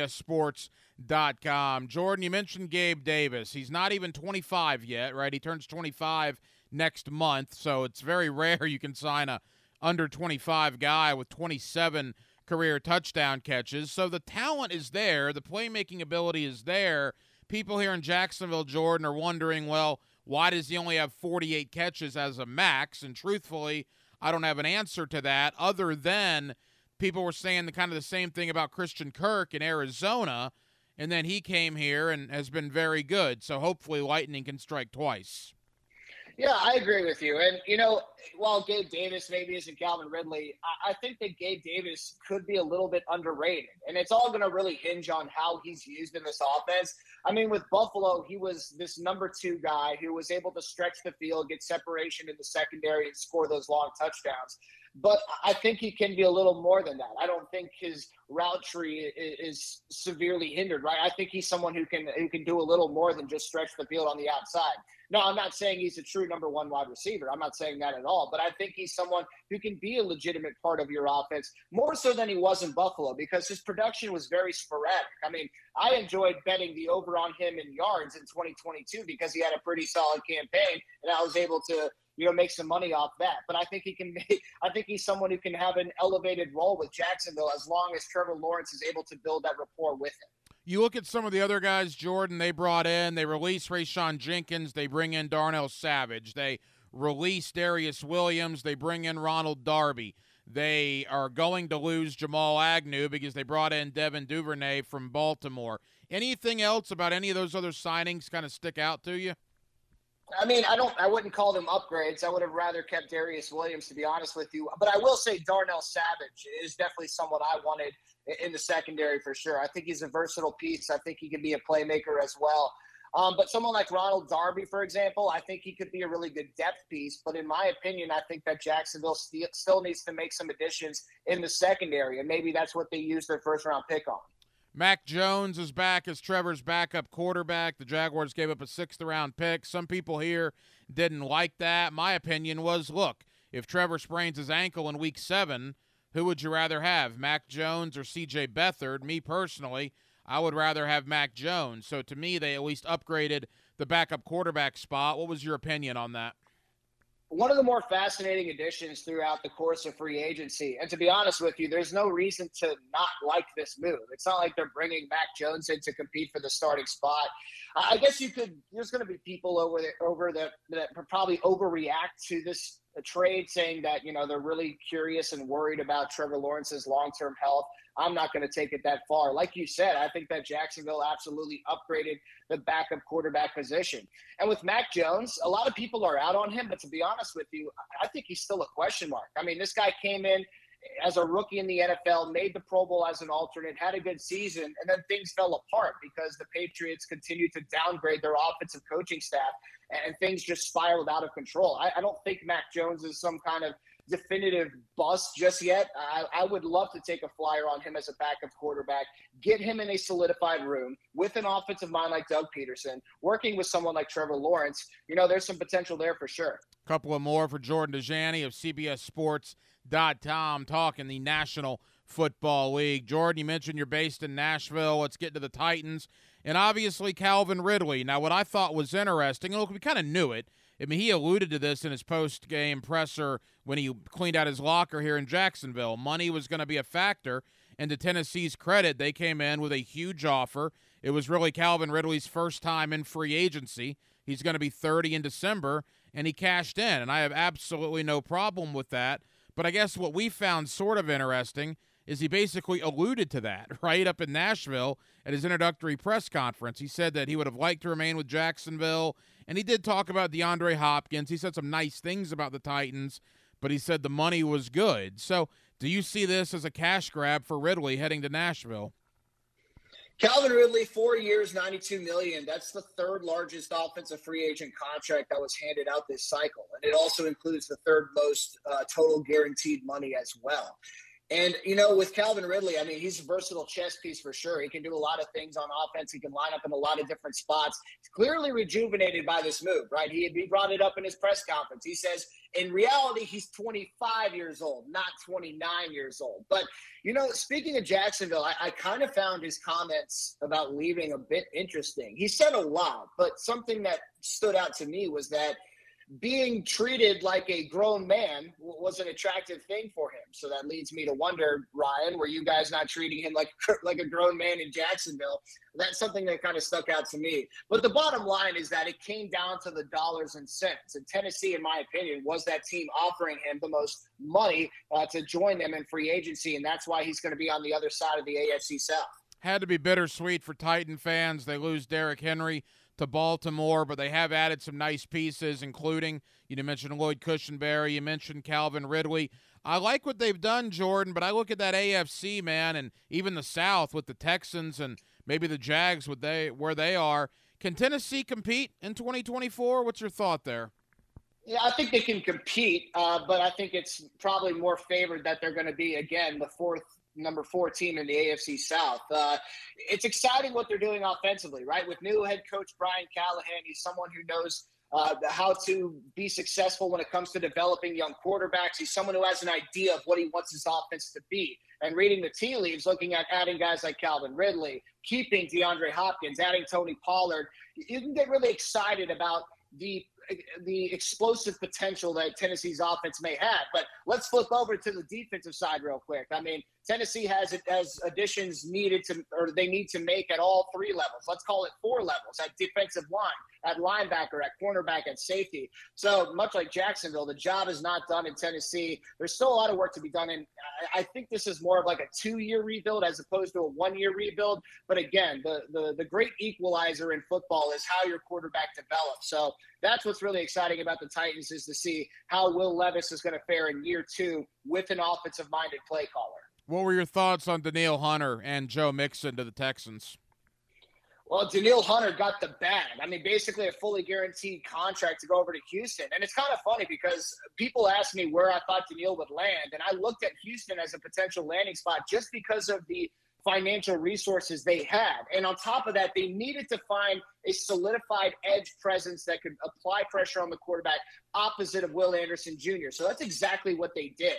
CBSSports.com. Jordan, you mentioned Gabe Davis. He's not even 25 yet, right? He turns 25 next month, so it's very rare you can sign a under 25 guy with 27 career touchdown catches. So the talent is there. The playmaking ability is there. People here in Jacksonville, Jordan, are wondering, well, why does he only have 48 catches as a max? And truthfully, I don't have an answer to that other than people were saying the same thing about Christian Kirk in Arizona, and then he came here and has been very good. So hopefully lightning can strike twice. Yeah, I agree with you. And, you know, while Gabe Davis maybe isn't Calvin Ridley, I think that Gabe Davis could be a little bit underrated. And it's all going to really hinge on how he's used in this offense. I mean, with Buffalo, he was this number 2 guy who was able to stretch the field, get separation in the secondary, and score those long touchdowns. But I think he can be a little more than that. I don't think his route tree is severely hindered, right? I think he's someone who can do a little more than just stretch the field on the outside. No, I'm not saying he's a true number 1 wide receiver. I'm not saying that at all. But I think he's someone who can be a legitimate part of your offense, more so than he was in Buffalo, because his production was very sporadic. I mean, I enjoyed betting the over on him in yards in 2022 because he had a pretty solid campaign, and I was able to make some money off that. But I think he's someone who can have an elevated role with Jacksonville as long as Trevor Lawrence is able to build that rapport with him. You look at some of the other guys, Jordan, they brought in, they released Rayshawn Jenkins, they bring in Darnell Savage, they release Darius Williams, they bring in Ronald Darby. They are going to lose Jamal Agnew because they brought in Devin Duvernay from Baltimore. Anything else about any of those other signings kind of stick out to you? I mean, I wouldn't call them upgrades. I would have rather kept Darius Williams, to be honest with you. But I will say Darnell Savage is definitely someone I wanted in the secondary for sure. I think he's a versatile piece. I think he can be a playmaker as well. But someone like Ronald Darby, for example, I think he could be a really good depth piece. But in my opinion, I think that Jacksonville still needs to make some additions in the secondary, and maybe that's what they use their first-round pick on. Mac Jones is back as Trevor's backup quarterback. The Jaguars gave up a 6th-round pick. Some people here didn't like that. My opinion was, look, if Trevor sprains his ankle in Week 7, who would you rather have, Mac Jones or C.J. Beathard? Me personally, I would rather have Mac Jones. So to me, they at least upgraded the backup quarterback spot. What was your opinion on that? One of the more fascinating additions throughout the course of free agency. And to be honest with you, there's no reason to not like this move. It's not like they're bringing Mac Jones in to compete for the starting spot. I guess there's going to be people over that probably overreact to this trade, saying that, they're really curious and worried about Trevor Lawrence's long-term health. I'm not going to take it that far. Like you said, I think that Jacksonville absolutely upgraded the backup quarterback position. And with Mac Jones, a lot of people are out on him, but to be honest with you, I think he's still a question mark. I mean, this guy came in as a rookie in the NFL, made the Pro Bowl as an alternate, had a good season, and then things fell apart because the Patriots continued to downgrade their offensive coaching staff, and things just spiraled out of control. I don't think Mac Jones is some kind of definitive bust just yet. I would love to take a flyer on him as a backup quarterback, get him in a solidified room with an offensive mind like Doug Peterson, working with someone like Trevor Lawrence. There's some potential there for sure. Couple of more for Jordan Dajani of CBSSports.com talking the National Football League. Jordan, you mentioned you're based in Nashville. Let's get to the Titans. And obviously Calvin Ridley. Now, what I thought was interesting, and look, we kind of knew it. I mean, he alluded to this in his post-game presser when he cleaned out his locker here in Jacksonville. Money was going to be a factor, and to Tennessee's credit, they came in with a huge offer. It was really Calvin Ridley's first time in free agency. He's going to be 30 in December, and he cashed in, and I have absolutely no problem with that. But I guess what we found sort of interesting is he basically alluded to that right up in Nashville at his introductory press conference. He said that he would have liked to remain with Jacksonville, and he did talk about DeAndre Hopkins. He said some nice things about the Titans, but he said the money was good. So do you see this as a cash grab for Ridley heading to Nashville? Calvin Ridley, 4 years, $92 million. That's the third largest offensive free agent contract that was handed out this cycle. And it also includes the third most total guaranteed money as well. And, with Calvin Ridley, I mean, he's a versatile chess piece for sure. He can do a lot of things on offense. He can line up in a lot of different spots. He's clearly rejuvenated by this move, right? He brought it up in his press conference. He says, in reality, he's 25 years old, not 29 years old. But, speaking of Jacksonville, I kind of found his comments about leaving a bit interesting. He said a lot, but something that stood out to me was that being treated like a grown man was an attractive thing for him. So that leads me to wonder, Ryan, were you guys not treating him like a grown man in Jacksonville? That's something that kind of stuck out to me. But the bottom line is that it came down to the dollars and cents. And Tennessee, in my opinion, was that team offering him the most money to join them in free agency. And that's why he's going to be on the other side of the AFC South. Had to be bittersweet for Titan fans. They lose Derrick Henry to Baltimore, but they have added some nice pieces, including, you mentioned Lloyd Cushenberry, you mentioned Calvin Ridley. I like what they've done, Jordan, but I look at that AFC, man, and even the South with the Texans and maybe the Jags where they are. Can Tennessee compete in 2024? What's your thought there? Yeah, I think they can compete, but I think it's probably more favored that they're going to be, again, the number 4 team in the AFC South. It's exciting what they're doing offensively, right? With new head coach Brian Callahan, he's someone who knows how to be successful when it comes to developing young quarterbacks. He's someone who has an idea of what he wants his offense to be. And reading the tea leaves, looking at adding guys like Calvin Ridley, keeping DeAndre Hopkins, adding Tony Pollard, you can get really excited about the explosive potential that Tennessee's offense may have. But let's flip over to the defensive side real quick. I mean, Tennessee has additions needed to, or they need to make at all three levels. Let's call it four levels: at defensive line, at linebacker, at cornerback, at safety. So much like Jacksonville, the job is not done in Tennessee. There's still a lot of work to be done. And I think this is more of like a 2-year rebuild as opposed to a 1-year rebuild. But again, the great equalizer in football is how your quarterback develops. So that's what's really exciting about the Titans, is to see how Will Levis is going to fare in year 2 with an offensive-minded play caller. What were your thoughts on Danielle Hunter and Joe Mixon to the Texans? Well, Danielle Hunter got the bag. I mean, basically a fully guaranteed contract to go over to Houston. And it's kind of funny because people ask me where I thought Danielle would land, and I looked at Houston as a potential landing spot just because of the financial resources they had. And on top of that, they needed to find a solidified edge presence that could apply pressure on the quarterback opposite of Will Anderson Jr. So that's exactly what they did.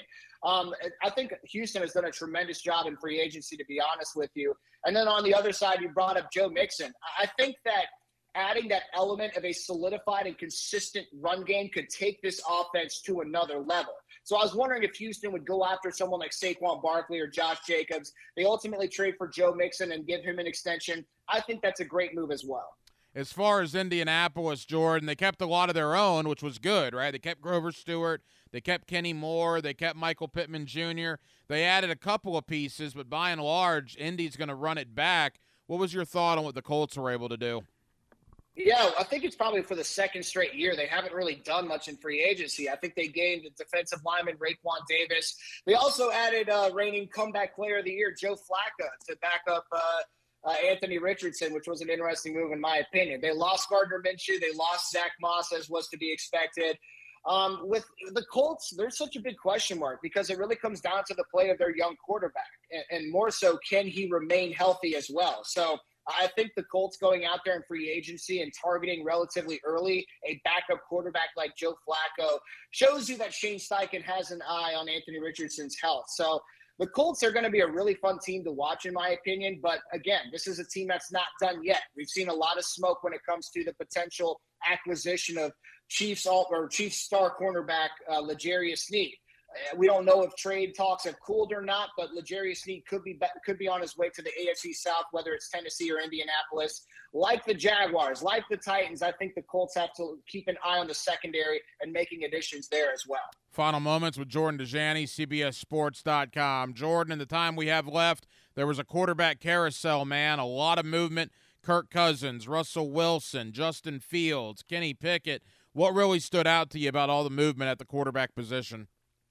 I think Houston has done a tremendous job in free agency, to be honest with you. And then on the other side, you brought up Joe Mixon. I think that adding that element of a solidified and consistent run game could take this offense to another level. So I was wondering if Houston would go after someone like Saquon Barkley or Josh Jacobs. They ultimately trade for Joe Mixon and give him an extension. I think that's a great move as well. As far as Indianapolis, Jordan, they kept a lot of their own, which was good, right? They kept Grover Stewart. They kept Kenny Moore. They kept Michael Pittman Jr. They added a couple of pieces, but by and large, Indy's going to run it back. What was your thought on what the Colts were able to do? Yeah, I think it's probably for the second straight year. They haven't really done much in free agency. I think they gained a defensive lineman, Raekwon Davis. They also added reigning comeback player of the year, Joe Flacco, to back up Anthony Richardson, which was an interesting move in my opinion. They lost Gardner Minshew. They lost Zach Moss, as was to be expected. With the Colts, there's such a big question mark because it really comes down to the play of their young quarterback. And more so, can he remain healthy as well? So I think the Colts going out there in free agency and targeting relatively early a backup quarterback like Joe Flacco shows you that Shane Steichen has an eye on Anthony Richardson's health. So the Colts are going to be a really fun team to watch, in my opinion. But again, this is a team that's not done yet. We've seen a lot of smoke when it comes to the potential acquisition of Chiefs star cornerback L'Jarius Sneed. We don't know if trade talks have cooled or not, but L'Jarius Sneed could be on his way to the AFC South, whether it's Tennessee or Indianapolis. Like the Jaguars, like the Titans, I think the Colts have to keep an eye on the secondary and making additions there as well. Final moments with Jordan Dajani, CBSSports.com. Jordan, in the time we have left, there was a quarterback carousel, man. A lot of movement. Kirk Cousins, Russell Wilson, Justin Fields, Kenny Pickett. What really stood out to you about all the movement at the quarterback position?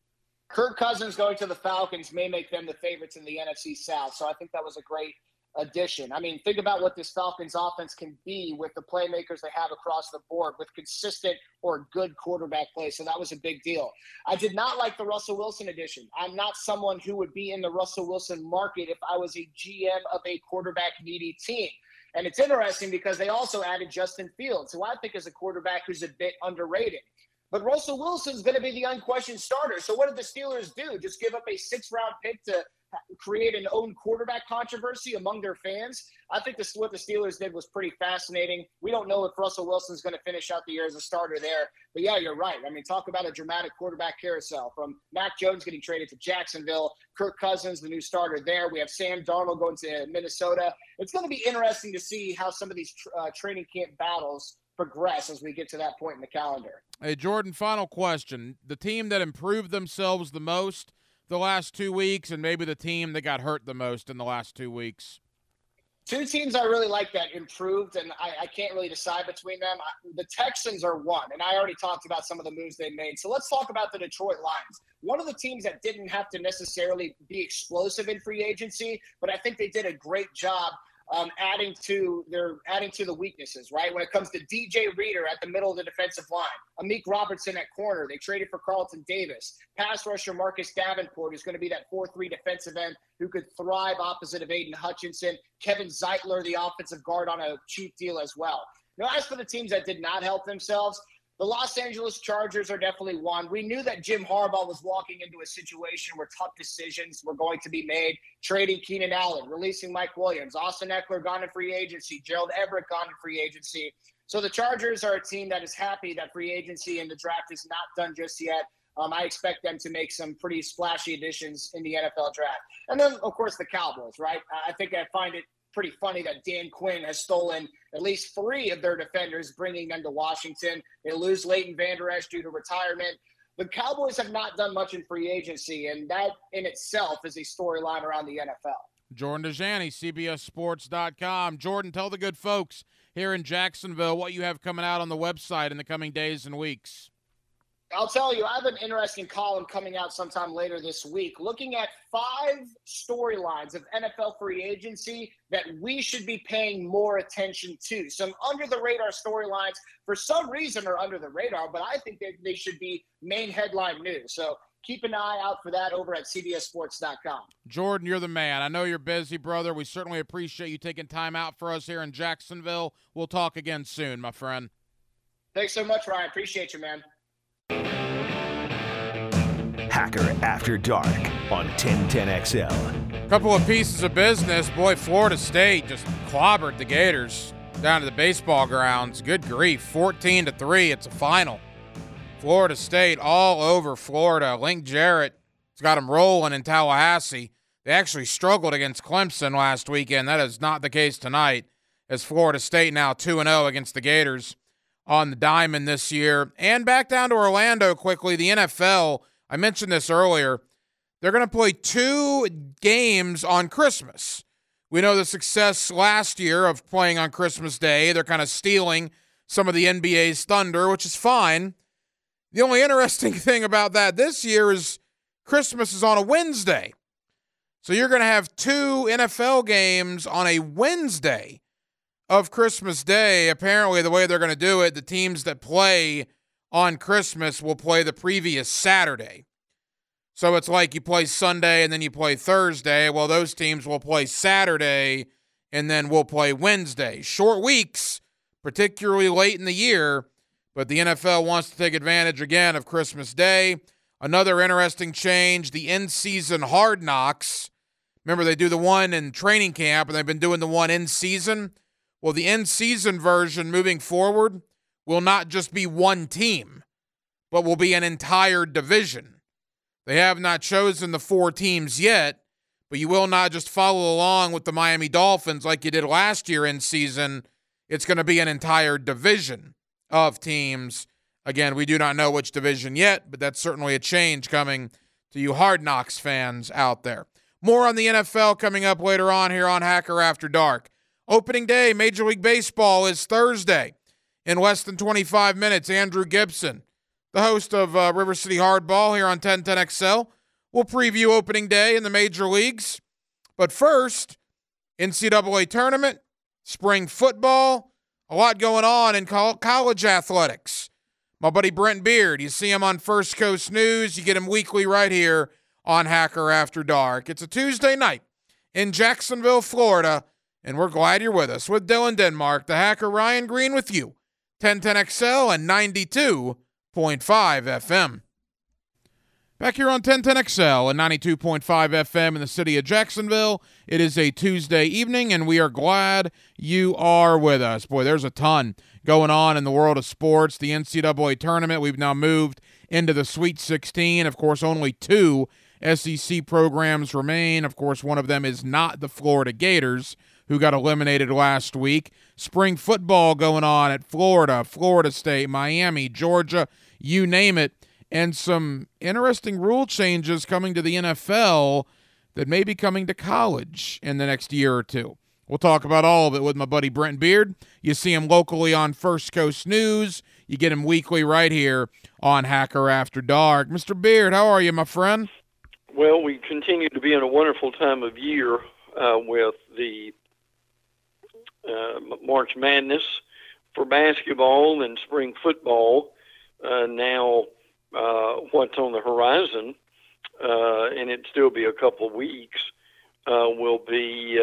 Kirk Cousins going to the Falcons may make them the favorites in the NFC South, so I think that was a great addition. I mean, think about what this Falcons offense can be with the playmakers they have across the board with consistent or good quarterback play, so that was a big deal. I did not like the Russell Wilson addition. I'm not someone who would be in the Russell Wilson market if I was a GM of a quarterback-needy team. And it's interesting because they also added Justin Fields, who I think is a quarterback who's a bit underrated. But Russell Wilson's going to be the unquestioned starter. So what did the Steelers do? Just give up a 6th-round pick to create an own quarterback controversy among their fans? I think what the Steelers did was pretty fascinating. We don't know if Russell Wilson's going to finish out the year as a starter there. But, yeah, you're right. I mean, talk about a dramatic quarterback carousel from Mac Jones getting traded to Jacksonville, Kirk Cousins, the new starter there. We have Sam Darnold going to Minnesota. It's going to be interesting to see how some of these training camp battles progress as we get to that point in the calendar. Hey, Jordan, final question. The team that improved themselves the most the last 2 weeks and maybe the team that got hurt the most in the last 2 weeks? Two teams I really like that improved, and I can't really decide between them. The Texans are one, and I already talked about some of the moves they made. So let's talk about the Detroit Lions. One of the teams that didn't have to necessarily be explosive in free agency, but I think they did a great job adding to the weaknesses, right? When it comes to DJ Reader at the middle of the defensive line, Amik Robertson at corner, they traded for Carlton Davis, pass rusher Marcus Davenport, who's going to be that 4-3 defensive end who could thrive opposite of Aiden Hutchinson, Kevin Zeitler, the offensive guard, on a cheap deal as well. Now, as for the teams that did not help themselves, the Los Angeles Chargers are definitely one. We knew that Jim Harbaugh was walking into a situation where tough decisions were going to be made, trading Keenan Allen, releasing Mike Williams, Austin Eckler gone in free agency, Gerald Everett gone in free agency. So the Chargers are a team that is happy that free agency and the draft is not done just yet. I expect them to make some pretty splashy additions in the NFL draft. And then, of course, the Cowboys, right? I think I find it pretty funny that Dan Quinn has stolen at least 3 of their defenders, bringing them to Washington. They lose Leighton Vander Esch due to retirement. The Cowboys have not done much in free agency, and that in itself is a storyline around the NFL. Jordan Dejani, CBSSports.com. Jordan, tell the good folks here in Jacksonville what you have coming out on the website in the coming days and weeks. I'll tell you, I have an interesting column coming out sometime later this week looking at 5 storylines of NFL free agency that we should be paying more attention to. Some under-the-radar storylines for some reason are under the radar, but I think they should be main headline news. So keep an eye out for that over at CBSSports.com. Jordan, you're the man. I know you're busy, brother. We certainly appreciate you taking time out for us here in Jacksonville. We'll talk again soon, my friend. Thanks so much, Ryan. Appreciate you, man. Hacker After Dark on 1010XL. Couple of pieces of business. Boy, Florida State just clobbered the Gators down to the baseball grounds. Good grief. 14-3. It's a final. Florida State all over Florida. Link Jarrett's got them rolling in Tallahassee. They actually struggled against Clemson last weekend. That is not the case tonight, as Florida State now 2-0 against the Gators on the diamond this year. And back down to Orlando quickly, the NFL, I mentioned this earlier, they're going to play 2 games on Christmas. We know the success last year of playing on Christmas Day. They're kind of stealing some of the NBA's thunder, which is fine. The only interesting thing about that this year is Christmas is on a Wednesday. So you're going to have 2 NFL games on a Wednesday of Christmas Day. Apparently, the way they're going to do it, the teams that play on Christmas will play the previous Saturday. So it's like you play Sunday and then you play Thursday. Well, those teams will play Saturday and then we'll play Wednesday. Short weeks, particularly late in the year, but the NFL wants to take advantage again of Christmas Day. Another interesting change, the in-season Hard Knocks. Remember, they do the one in training camp and they've been doing the one in season. Well, the in-season version moving forward will not just be one team, but will be an entire division. They have not chosen the 4 teams yet, but you will not just follow along with the Miami Dolphins like you did last year in season. It's going to be an entire division of teams. Again, we do not know which division yet, but that's certainly a change coming to you Hard Knocks fans out there. More on the NFL coming up later on here on Hacker After Dark. Opening day, Major League Baseball, is Thursday. In less than 25 minutes, Andrew Gibson, the host of River City Hardball here on 1010XL, will preview opening day in the major leagues. But first, NCAA tournament, spring football, a lot going on in college athletics. My buddy Brent Beard, you see him on First Coast News. You get him weekly right here on Hacker After Dark. It's a Tuesday night in Jacksonville, Florida, and we're glad you're with us. With Dylan Denmark, the Hacker Ryan Green with you. 1010XL and 92.5 FM. Back here on 1010XL and 92.5 FM in the city of Jacksonville. It is a Tuesday evening, and we are glad you are with us. Boy, there's a ton going on in the world of sports. The NCAA tournament, we've now moved into the Sweet 16. Of course, only 2 SEC programs remain. Of course, one of them is not the Florida Gators, who got eliminated last week. Spring football going on at Florida, Florida State, Miami, Georgia, you name it. And some interesting rule changes coming to the NFL that may be coming to college in the next year or 2. We'll talk about all of it with my buddy Brent Beard. You see him locally on First Coast News. You get him weekly right here on Hacker After Dark. Mr. Beard, how are you, my friend? Well, we continue to be in a wonderful time of year with the March Madness for basketball and spring football. Now, what's on the horizon, and it'd still be a couple of weeks, will be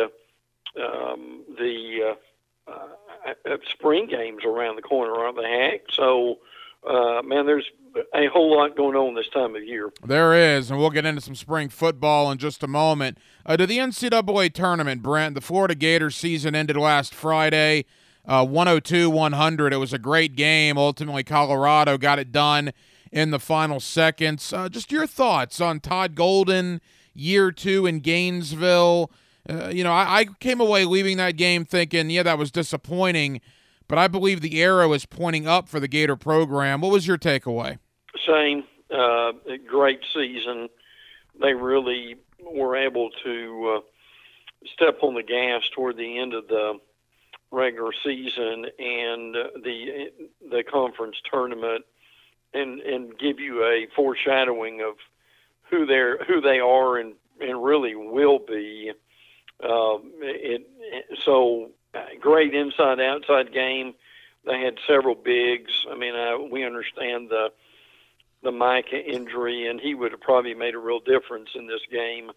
the spring games around the corner, aren't they, Hack? So, man, there's a whole lot going on this time of year. There is, and we'll get into some spring football in just a moment. To the NCAA tournament, Brent, the Florida Gators season ended last Friday, 102-100. It was a great game. Ultimately, Colorado got it done in the final seconds. Just your thoughts on Todd Golden, year 2 in Gainesville. I came away leaving that game thinking, yeah, that was disappointing, but I believe the arrow is pointing up for the Gator program. What was your takeaway? Same. A great season. They really were able to step on the gas toward the end of the regular season and the conference tournament, and give you a foreshadowing of who they are and really will be. So great inside-outside game. They had several bigs. I mean, we understand the Micah injury, and he would have probably made a real difference in this game.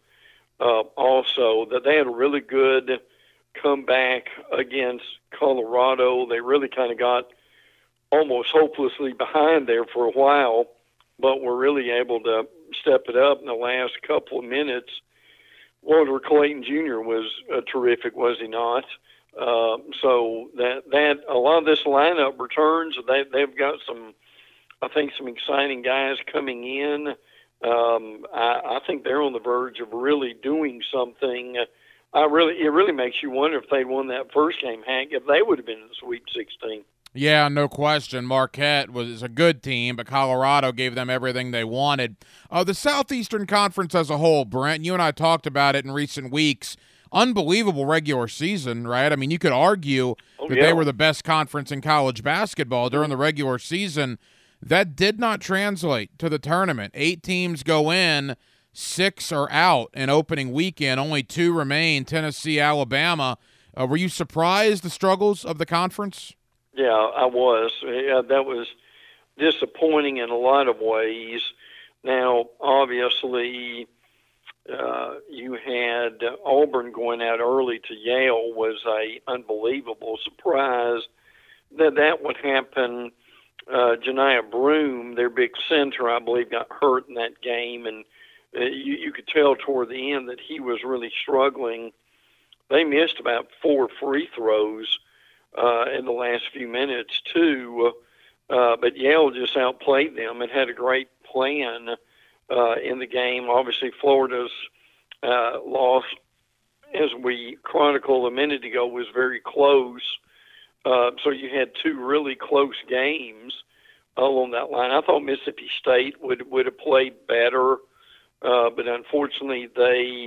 Also, that they had a really good comeback against Colorado. They really kind of got almost hopelessly behind there for a while, but were really able to step it up in the last couple of minutes. Walter Clayton Jr. was terrific, was he not? So that a lot of this lineup returns. They've got some exciting guys coming in. I think they're on the verge of really doing something. It really makes you wonder if they'd won that first game, Hank, if they would have been in the Sweet 16. Yeah, no question. Marquette was a good team, but Colorado gave them everything they wanted. The Southeastern Conference as a whole, Brent, you and I talked about it in recent weeks. Unbelievable regular season, right? I mean, you could argue that they were the best conference in college basketball during the regular season. That did not translate to the tournament. 8 teams go in, 6 are out in opening weekend. Only 2 remain, Tennessee, Alabama. Were you surprised the struggles of the conference? Yeah, I was. That was disappointing in a lot of ways. Now, obviously, you had Auburn going out early to Yale was a unbelievable surprise. That would happen. Janiah Broome, their big center, I believe, got hurt in that game, and you could tell toward the end that he was really struggling. They missed about 4 free throws in the last few minutes, too, but Yale just outplayed them and had a great plan in the game. Obviously, Florida's loss, as we chronicled a minute ago, was very close. So you had 2 really close games along that line. I thought Mississippi State would have played better, but unfortunately they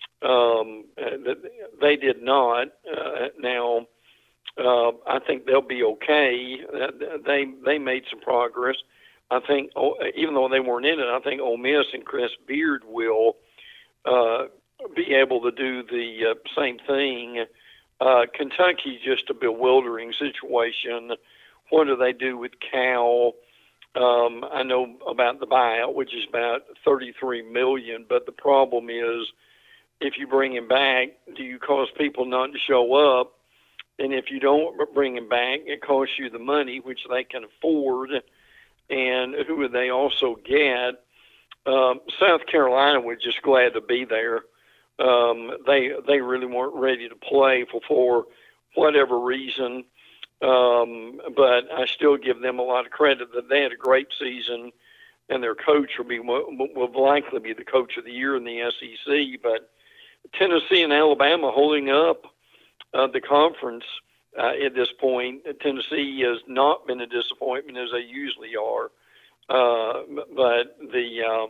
did not. Now I think they'll be okay. They made some progress. I think, even though they weren't in it, I think Ole Miss and Chris Beard will be able to do the same thing. Kentucky's just a bewildering situation. What do they do with Cal? I know about the buyout, which is about $33 million, but the problem is, if you bring him back, do you cause people not to show up? And if you don't bring him back, it costs you the money, which they can afford. And who would they also get? South Carolina was just glad to be there. They really weren't ready to play for whatever reason. But I still give them a lot of credit that they had a great season, and their coach will likely be the coach of the year in the SEC. But Tennessee and Alabama holding up the conference at this point. Tennessee has not been a disappointment, as they usually are. But the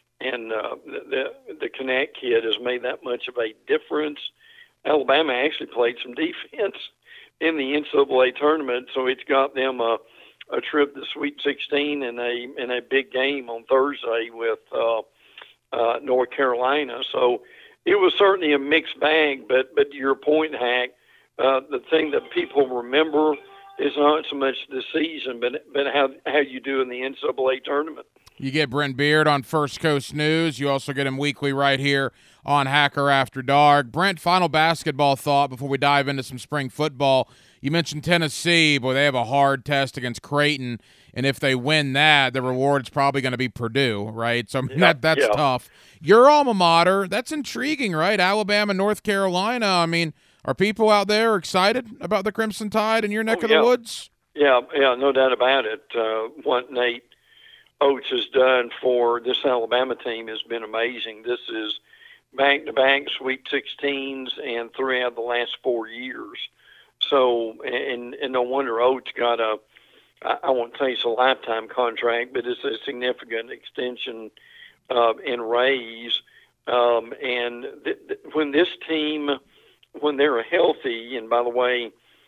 Connect kid has made that much of a difference. Alabama actually played some defense in the NCAA tournament, so it's got them a trip to Sweet 16 and a big game on Thursday with North Carolina. So it was certainly a mixed bag. But to your point, Hack, the thing that people remember is not so much the season, but how you do in the NCAA tournament. You get Brent Beard on First Coast News. You also get him weekly right here on Hacker After Dark. Brent, final basketball thought before we dive into some spring football. You mentioned Tennessee. Boy, they have a hard test against Creighton, and if they win that, the reward is probably going to be Purdue, right? So that's tough. Your alma mater, that's intriguing, right? Alabama, North Carolina. I mean, are people out there excited about the Crimson Tide in your neck of the woods? Yeah, no doubt about it. What Nate Oates has done for this Alabama team has been amazing. This is back-to-back Sweet 16s and 3 out of the last 4 years. So, and no wonder Oates got I won't say it's a lifetime contract, but it's a significant extension and raise. And when this team, when they're healthy, and by the way,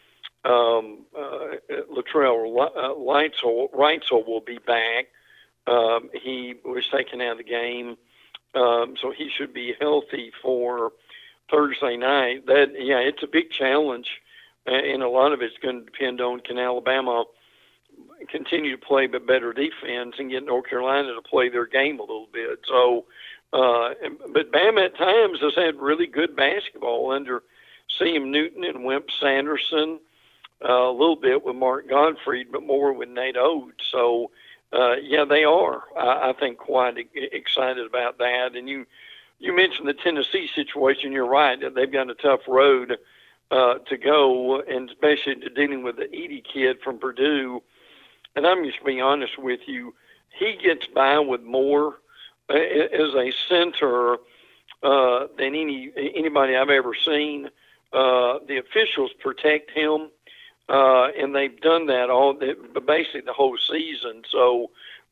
Latrell Reitzel will be back. He was taken out of the game, so he should be healthy for Thursday night. It's a big challenge, and a lot of it's going to depend on can Alabama continue to play but better defense and get North Carolina to play their game a little bit. So, but Bama at times has had really good basketball under Sam Newton and Wimp Sanderson, a little bit with Mark Gottfried, but more with Nate Oates. So, they are, I think, quite excited about that. And you mentioned the Tennessee situation. You're right. They've got a tough road to go, and especially dealing with the Edey kid from Purdue. And I'm just being honest with you, he gets by with more as a center than anybody I've ever seen. The officials protect him, and they've done that basically the whole season. So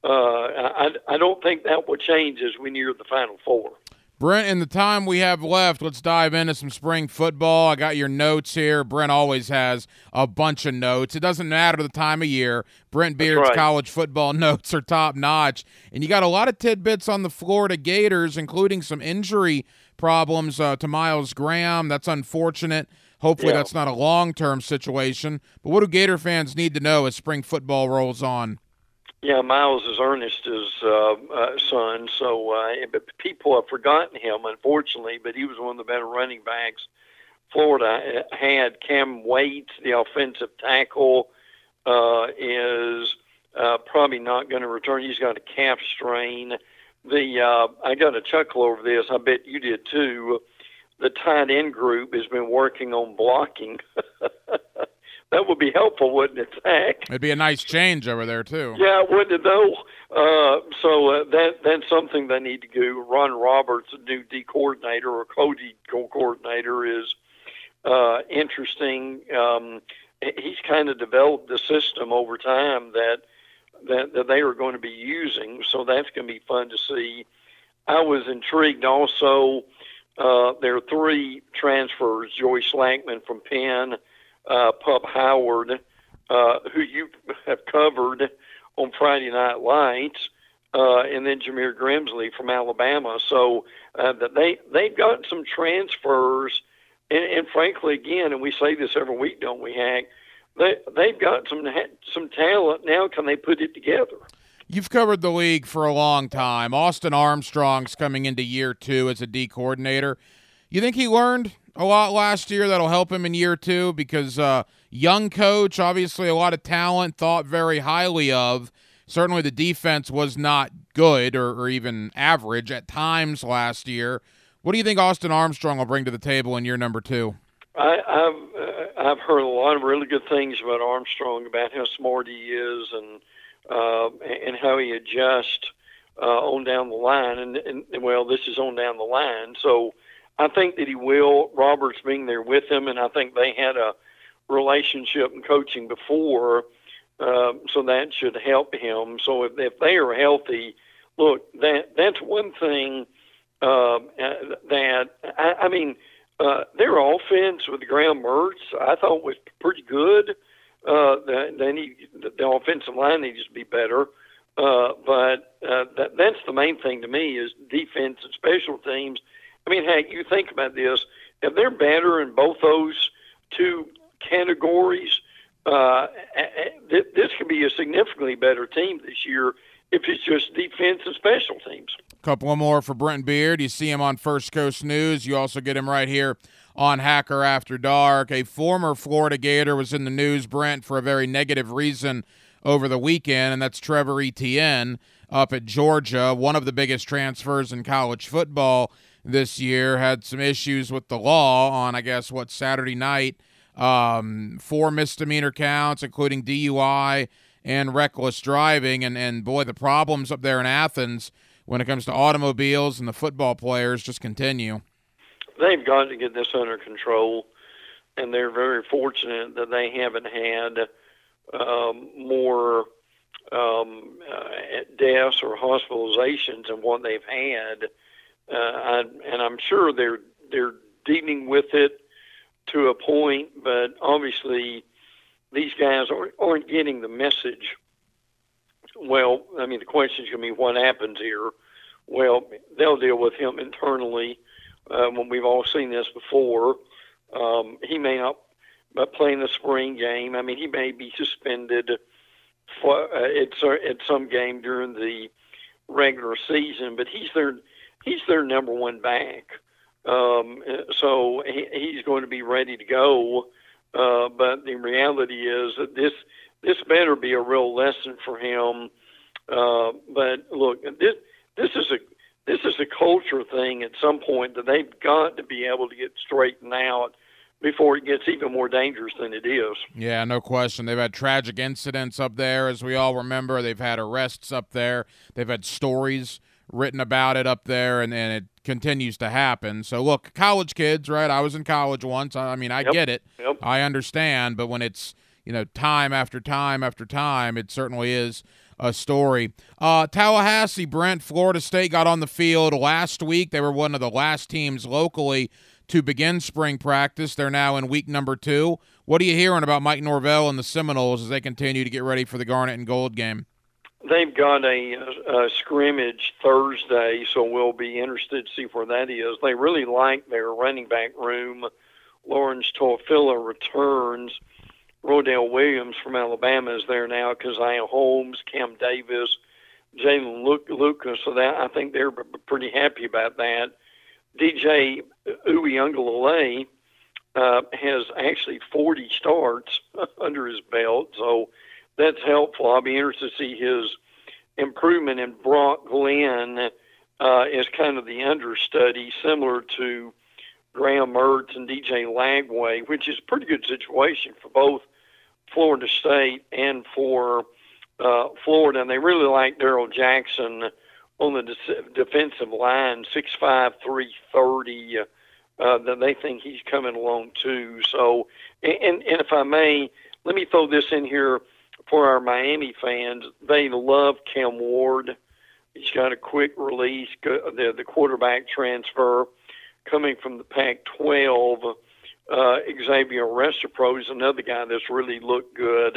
I don't think that will change as we near the Final Four. Brent, in the time we have left, let's dive into some spring football. I got your notes here. Brent always has a bunch of notes. It doesn't matter the time of year. Brent Beard's college football notes are top-notch. And you got a lot of tidbits on the Florida Gators, including some injury problems to Miles Graham. That's unfortunate. Hopefully that's not a long-term situation. But what do Gator fans need to know as spring football rolls on? Yeah, Miles is Ernest's son, so but people have forgotten him, unfortunately, but he was one of the better running backs Florida had. Cam Waits, the offensive tackle, is probably not going to return. He's got a calf strain. I got a chuckle over this. I bet you did too. The tight end group has been working on blocking. That would be helpful, wouldn't it, Zach? It'd be a nice change over there, too. Yeah, wouldn't it, though? So that's something they need to do. Ron Roberts, the new D coordinator or co-D coordinator, is interesting. He's kind of developed the system over time that they are going to be using, so that's going to be fun to see. I was intrigued also. There are 3 transfers, Joey Slackman from Penn, Pup Howard, who you have covered on Friday Night Lights, and then Jameer Grimsley from Alabama. So they've got some transfers, and frankly, again, and we say this every week, don't we, Hank? They've got some talent. Now can they put it together? You've covered the league for a long time. Austin Armstrong's coming into year 2 as a D coordinator. You think he learned a lot last year that'll help him in year 2? Because young coach, obviously a lot of talent, thought very highly of. Certainly the defense was not good or even average at times last year. What do you think Austin Armstrong will bring to the table in year number 2? I've heard a lot of really good things about Armstrong, about how smart he is and how he adjusts on down the line. And well, this is on down the line. So I think that he will. Roberts being there with him, and I think they had a relationship and coaching before, so that should help him. So if they are healthy, look, that's one thing their offense with Graham Mertz I thought was pretty good. The offensive line needs to be better. But that's the main thing to me is defense and special teams. I mean, heck, you think about this. If they're better in both those 2 categories, this could be a significantly better team this year if it's just defense and special teams. A couple more for Brent Beard. You see him on First Coast News. You also get him right here on Hacker After Dark. A former Florida Gator was in the news, Brent, for a very negative reason over the weekend, and that's Trevor Etienne up at Georgia, one of the biggest transfers in college football this year. Had some issues with the law on, I guess, Saturday night. 4 misdemeanor counts, including DUI and reckless driving. And boy, the problems up there in Athens when it comes to automobiles and the football players just continue. They've got to get this under control, and they're very fortunate that they haven't had more deaths or hospitalizations than what they've had. And I'm sure they're dealing with it to a point, but obviously these guys aren't getting the message. Well, I mean, the question is going to be what happens here. Well, they'll deal with him internally. When we've all seen this before, he may not play in the spring game. I mean, he may be suspended at some game during the regular season, but he's their number one back. So he's going to be ready to go. But the reality is that this better be a real lesson for him. But look, this is a culture thing at some point that they've got to be able to get straightened out before it gets even more dangerous than it is. Yeah, no question. They've had tragic incidents up there, as we all remember. They've had arrests up there. They've had stories written about it up there, and it continues to happen. So, look, college kids, right? I was in college once. I mean, I get it. Yep. I understand. But when it's, time after time after time, it certainly is a story. Tallahassee, Brent, Florida State got on the field last week. They were one of the last teams locally to begin spring practice. They're now in week number 2. What are you hearing about Mike Norvell and the Seminoles as they continue to get ready for the Garnet and Gold game? They've got a scrimmage Thursday, so we'll be interested to see where that is. They really like their running back room. Lawrence Toafila returns. Rodell Williams from Alabama is there now. Keziah Holmes, Cam Davis, Jalen Lucas. So that I think they're pretty happy about that. DJ Uiagalelei has actually 40 starts under his belt, so that's helpful. I'll be interested to see his improvement. And Brock Glenn is kind of the understudy, similar to Graham Mertz and DJ Lagway, which is a pretty good situation for both Florida State and for Florida. And they really like Darrell Jackson on the defensive line, 6'5", 330, that they think he's coming along too. So, and if I may, let me throw this in here for our Miami fans. They love Cam Ward. He's got a quick release, the quarterback transfer coming from the Pac-12. Xavier Restapro is another guy that's really looked good.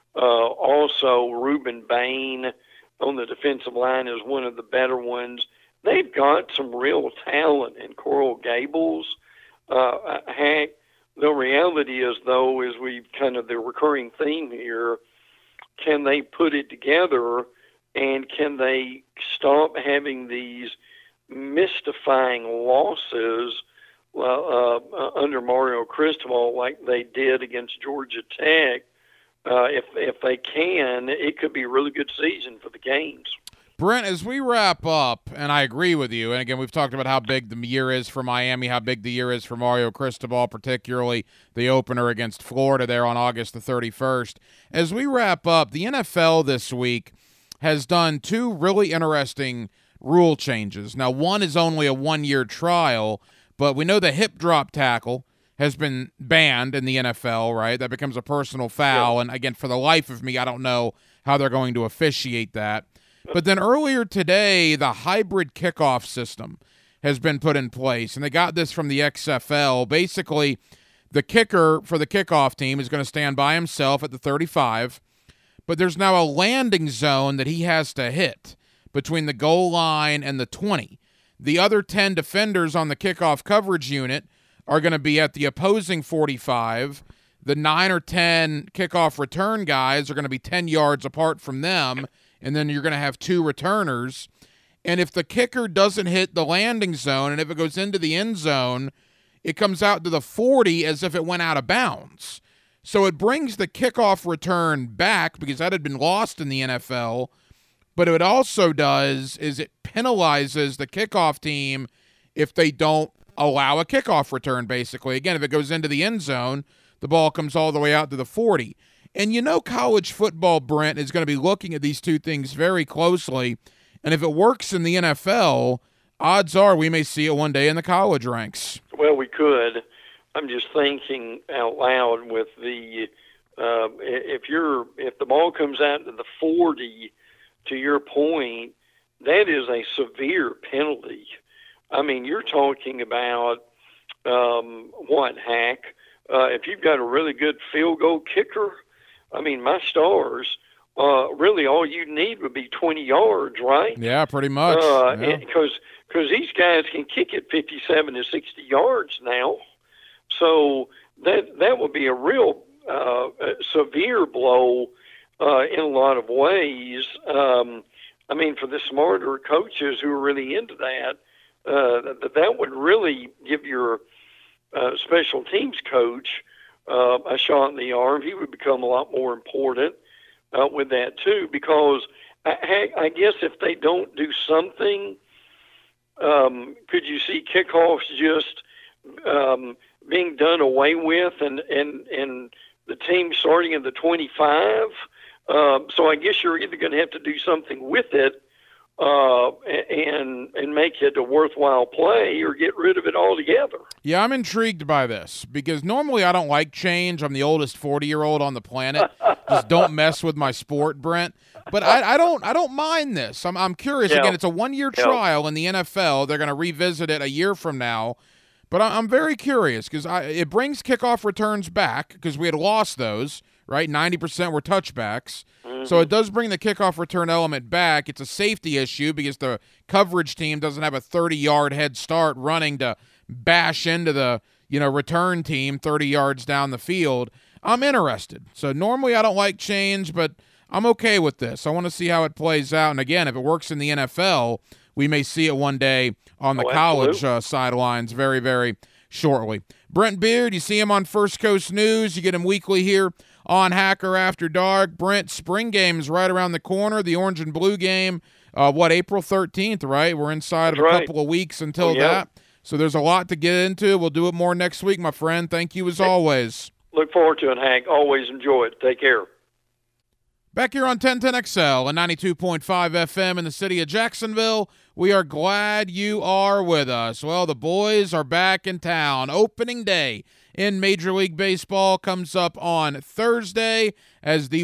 Also, Ruben Bain on the defensive line is one of the better ones. They've got some real talent in Coral Gables. Heck, the reality is, though, is we've kind of the recurring theme here, can they put it together and can they stop having these mystifying losses under Mario Cristobal like they did against Georgia Tech? If they can, it could be a really good season for the Canes. Brent, as we wrap up, and I agree with you, and again, we've talked about how big the year is for Miami, how big the year is for Mario Cristobal, particularly the opener against Florida there on August the 31st. As we wrap up, the NFL this week has done 2 really interesting rule changes. Now, one is only a 1-year trial, but we know the hip drop tackle has been banned in the NFL, right? That becomes a personal foul, and again, for the life of me, I don't know how they're going to officiate that. But then earlier today, the hybrid kickoff system has been put in place, and they got this from the XFL. Basically, the kicker for the kickoff team is going to stand by himself at the 35, but there's now a landing zone that he has to hit between the goal line and the 20. The other 10 defenders on the kickoff coverage unit are going to be at the opposing 45. The 9 or 10 kickoff return guys are going to be 10 yards apart from them, and then you're going to have 2 returners. And if the kicker doesn't hit the landing zone, and if it goes into the end zone, it comes out to the 40 as if it went out of bounds. So it brings the kickoff return back because that had been lost in the NFL. But what it also does is it penalizes the kickoff team if they don't allow a kickoff return, basically. Again, if it goes into the end zone, the ball comes all the way out to the 40. And college football, Brent, is going to be looking at these two things very closely. And if it works in the NFL, odds are we may see it one day in the college ranks. Well, we could. I'm just thinking out loud with the if the ball comes out to the 40, to your point, that is a severe penalty. I mean, you're talking about Hack? If you've got a really good field goal kicker, I mean, my stars, really all you need would be 20 yards, right? Yeah, pretty much. Because these guys can kick it 57 to 60 yards now. So that would be a real severe blow in a lot of ways. I mean, for the smarter coaches who are really into that, that would really give your special teams coach a shot in the arm. He would become a lot more important with that too, because I guess if they don't do something, could you see kickoffs just being done away with and the team starting in the 25? So I guess you're either going to have to do something with it and make it a worthwhile play, or get rid of it altogether. Yeah, I'm intrigued by this because normally I don't like change. I'm the oldest 40-year-old on the planet. Just don't mess with my sport, Brent. But I don't mind this. I'm curious. Yeah. Again, it's a 1-year trial in the NFL. They're going to revisit it a year from now. But I'm very curious because it brings kickoff returns back because we had lost those, right? 90% were touchbacks. Mm-hmm. So it does bring the kickoff return element back. It's a safety issue because the coverage team doesn't have a 30-yard head start running to bash into the return team 30 yards down the field. I'm interested. So normally I don't like change, but I'm okay with this. I want to see how it plays out. And again, if it works in the NFL, we may see it one day on the college sidelines very, very shortly. Brent Beard, you see him on First Coast News. You get him weekly here on Hacker After Dark. Brent, spring game's right around the corner. The orange and blue game, April 13th, right? We're inside of a couple of weeks until that. So there's a lot to get into. We'll do it more next week, my friend. Thank you as always. Look forward to it, Hank. Always enjoy it. Take care. Back here on 1010XL and 92.5 FM in the city of Jacksonville, we are glad you are with us. Well, the boys are back in town. Opening day in Major League Baseball comes up on Thursday as the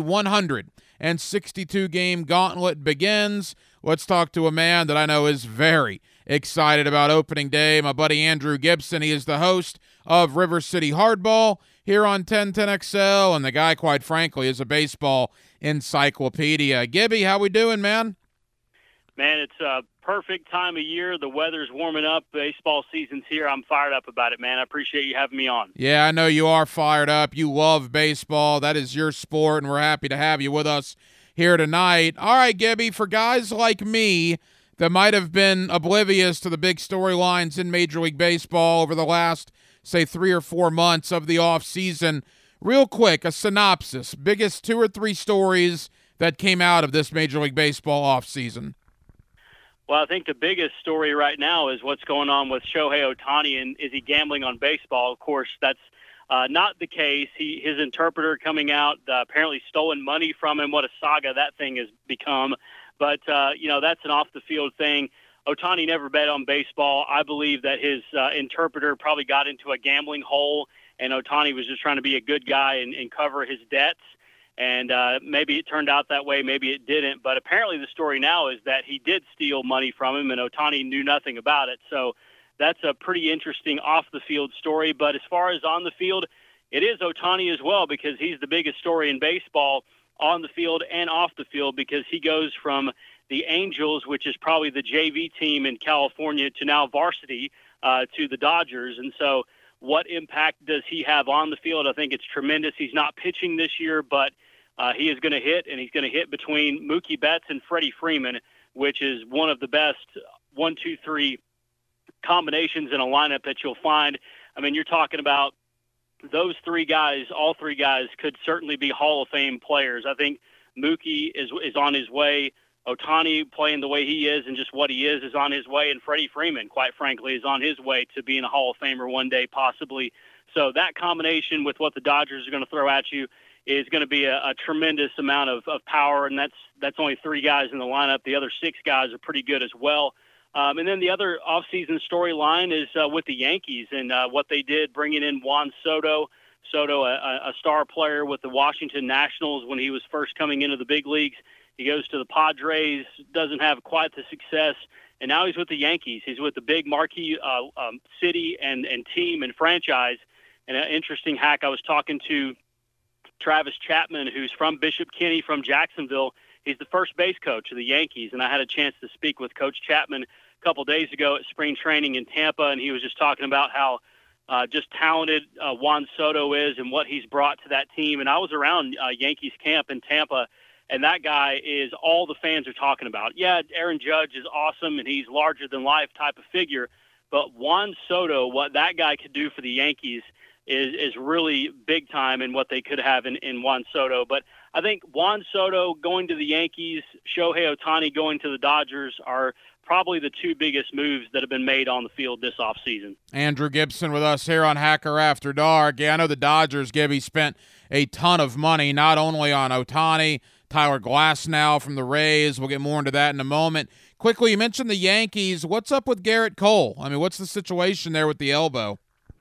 162-game gauntlet begins. Let's talk to a man that I know is very excited about opening day, my buddy Andrew Gibson. He is the host of River City Hardball here on 1010XL, and the guy, quite frankly, is a baseball encyclopedia. Gibby, how we doing, man? Man, it's a perfect time of year. The weather's warming up. Baseball season's here. I'm fired up about it, man. I appreciate you having me on. Yeah, I know you are fired up. You love baseball. That is your sport, and we're happy to have you with us here tonight. All right, Gibby, for guys like me that might have been oblivious to the big storylines in Major League Baseball over the last, say, 3 or 4 months of the offseason, real quick, a synopsis. Biggest 2 or 3 stories that came out of this Major League Baseball offseason. Well, I think the biggest story right now is what's going on with Shohei Ohtani, and is he gambling on baseball? Of course, that's not the case. His interpreter coming out apparently stolen money from him. What a saga that thing has become. But, that's an off-the-field thing. Ohtani never bet on baseball. I believe that his interpreter probably got into a gambling hole, and Ohtani was just trying to be a good guy and cover his debts. And maybe it turned out that way, maybe it didn't. But apparently the story now is that he did steal money from him, and Ohtani knew nothing about it. So that's a pretty interesting off-the-field story. But as far as on the field, it is Ohtani as well, because he's the biggest story in baseball on the field and off the field, because he goes from the Angels, which is probably the JV team in California, to now varsity to the Dodgers. And so what impact does he have on the field? I think it's tremendous. He's not pitching this year, but he is going to hit, and he's going to hit between Mookie Betts and Freddie Freeman, which is one of the best 1-2-3 combinations in a lineup that you'll find. I mean, you're talking about those 3 guys, all 3 guys could certainly be Hall of Fame players. I think Mookie is on his way. Ohtani, playing the way he is and just what he is on his way. And Freddie Freeman, quite frankly, is on his way to being a Hall of Famer one day, possibly. So that combination with what the Dodgers are going to throw at you is going to be a tremendous amount of power, and that's only 3 guys in the lineup. The other 6 guys are pretty good as well. And then the other offseason storyline is with the Yankees and what they did bringing in Juan Soto. Soto, a star player with the Washington Nationals when he was first coming into the big leagues. He goes to the Padres, doesn't have quite the success, and now he's with the Yankees. He's with the big marquee city and team and franchise. And an interesting hack, I was talking to Travis Chapman, who's from Bishop Kenny from Jacksonville. He's the first base coach of the Yankees, and I had a chance to speak with Coach Chapman a couple days ago at spring training in Tampa, and he was just talking about how just talented Juan Soto is and what he's brought to that team. And I was around Yankees camp in Tampa, and that guy is all the fans are talking about. Yeah, Aaron Judge is awesome, and he's larger-than-life type of figure, but Juan Soto, what that guy could do for the Yankees is really big time in what they could have in Juan Soto. But I think Juan Soto going to the Yankees, Shohei Ohtani going to the Dodgers are probably the 2 biggest moves that have been made on the field this offseason. Andrew Gibson with us here on Hacker After Dark. Yeah, I know the Dodgers, Gibby, spent a ton of money, not only on Ohtani, Tyler Glasnow from the Rays. We'll get more into that in a moment. Quickly, you mentioned the Yankees. What's up with Garrett Cole? I mean, what's the situation there with the elbow?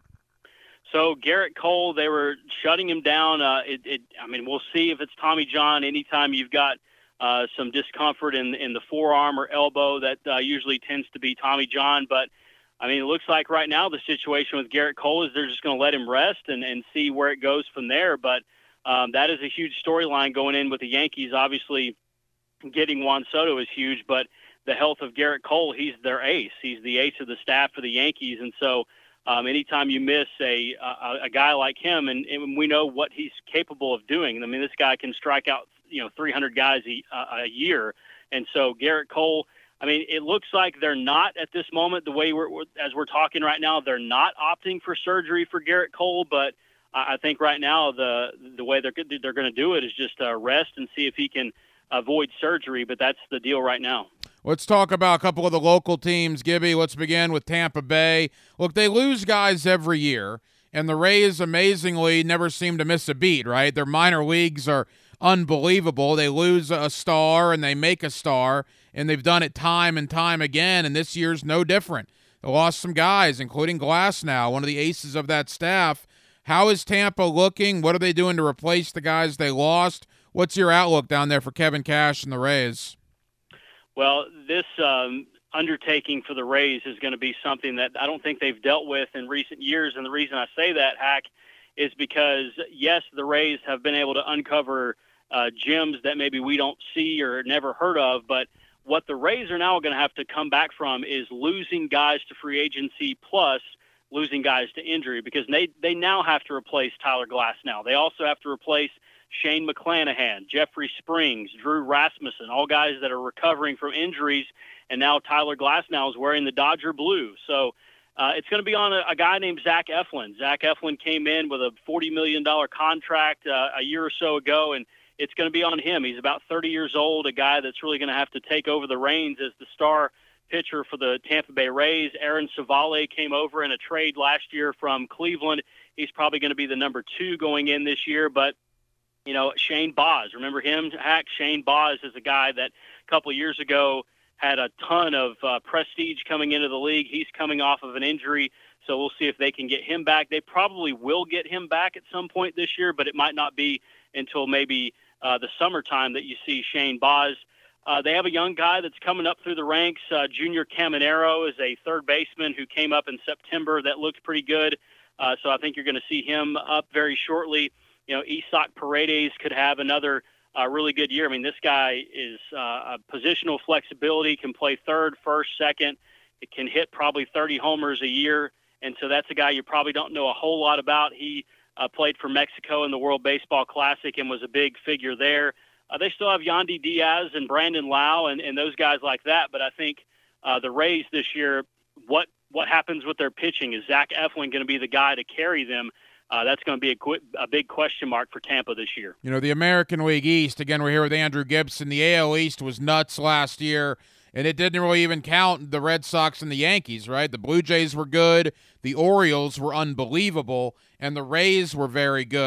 So Garrett Cole, they were shutting him down. I mean, we'll see if it's Tommy John. Anytime you've got some discomfort in the forearm or elbow, that usually tends to be Tommy John. But, I mean, it looks like right now the situation with Garrett Cole is they're just going to let him rest and see where it goes from there. But that is a huge storyline going in with the Yankees. Obviously, getting Juan Soto is huge, but the health of Garrett Cole, he's their ace. He's the ace of the staff for the Yankees. And so anytime you miss a guy like him, and we know what he's capable of doing. I mean, this guy can strike out 300 guys a year, and so Garrett Cole. I mean, it looks like they're not at this moment, the way as we're talking right now, they're not opting for surgery for Garrett Cole. But I think right now the way they're going to do it is just rest and see if he can avoid surgery. But that's the deal right now. Let's talk about a couple of the local teams, Gibby. Let's begin with Tampa Bay. Look, they lose guys every year, and the Rays amazingly never seem to miss a beat, right? Their minor leagues are unbelievable. They lose a star, and they make a star, and they've done it time and time again, and this year's no different. They lost some guys, including Glasnow, one of the aces of that staff. How is Tampa looking? What are they doing to replace the guys they lost? What's your outlook down there for Kevin Cash and the Rays? Well, this undertaking for the Rays is going to be something that I don't think they've dealt with in recent years. And the reason I say that, Hack, is because, yes, the Rays have been able to uncover gems that maybe we don't see or never heard of. But what the Rays are now going to have to come back from is losing guys to free agency plus losing guys to injury, because they now have to replace Tyler Glasnow. They also have to replace Shane McClanahan, Jeffrey Springs, Drew Rasmussen, all guys that are recovering from injuries, and now Tyler Glasnow is wearing the Dodger blue. So it's going to be on a guy named Zach Eflin. Zach Eflin came in with a $40 million contract a year or so ago, and it's going to be on him. He's about 30 years old, a guy that's really going to have to take over the reins as the star pitcher for the Tampa Bay Rays. Aaron Savale came over in a trade last year from Cleveland. He's probably going to be the number 2 going in this year, but Shane Baz, remember him, Hack? Shane Baz is a guy that a couple of years ago had a ton of prestige coming into the league. He's coming off of an injury, so we'll see if they can get him back. They probably will get him back at some point this year, but it might not be until maybe the summertime that you see Shane Baz. They have a young guy that's coming up through the ranks. Junior Caminero is a third baseman who came up in September that looked pretty good, so I think you're going to see him up very shortly. Isaac Paredes could have another really good year. I mean, this guy is a positional flexibility, can play third, first, second. It can hit probably 30 homers a year, and so that's a guy you probably don't know a whole lot about. He played for Mexico in the World Baseball Classic and was a big figure there. They still have Yandy Diaz and Brandon Lau and those guys like that, but I think the Rays this year, what happens with their pitching? Is Zach Eflin going to be the guy to carry them? That's going to be a big question mark for Tampa this year. The American League East, again, we're here with Andrew Gibson. The AL East was nuts last year, and it didn't really even count the Red Sox and the Yankees, right? The Blue Jays were good, the Orioles were unbelievable, and the Rays were very good.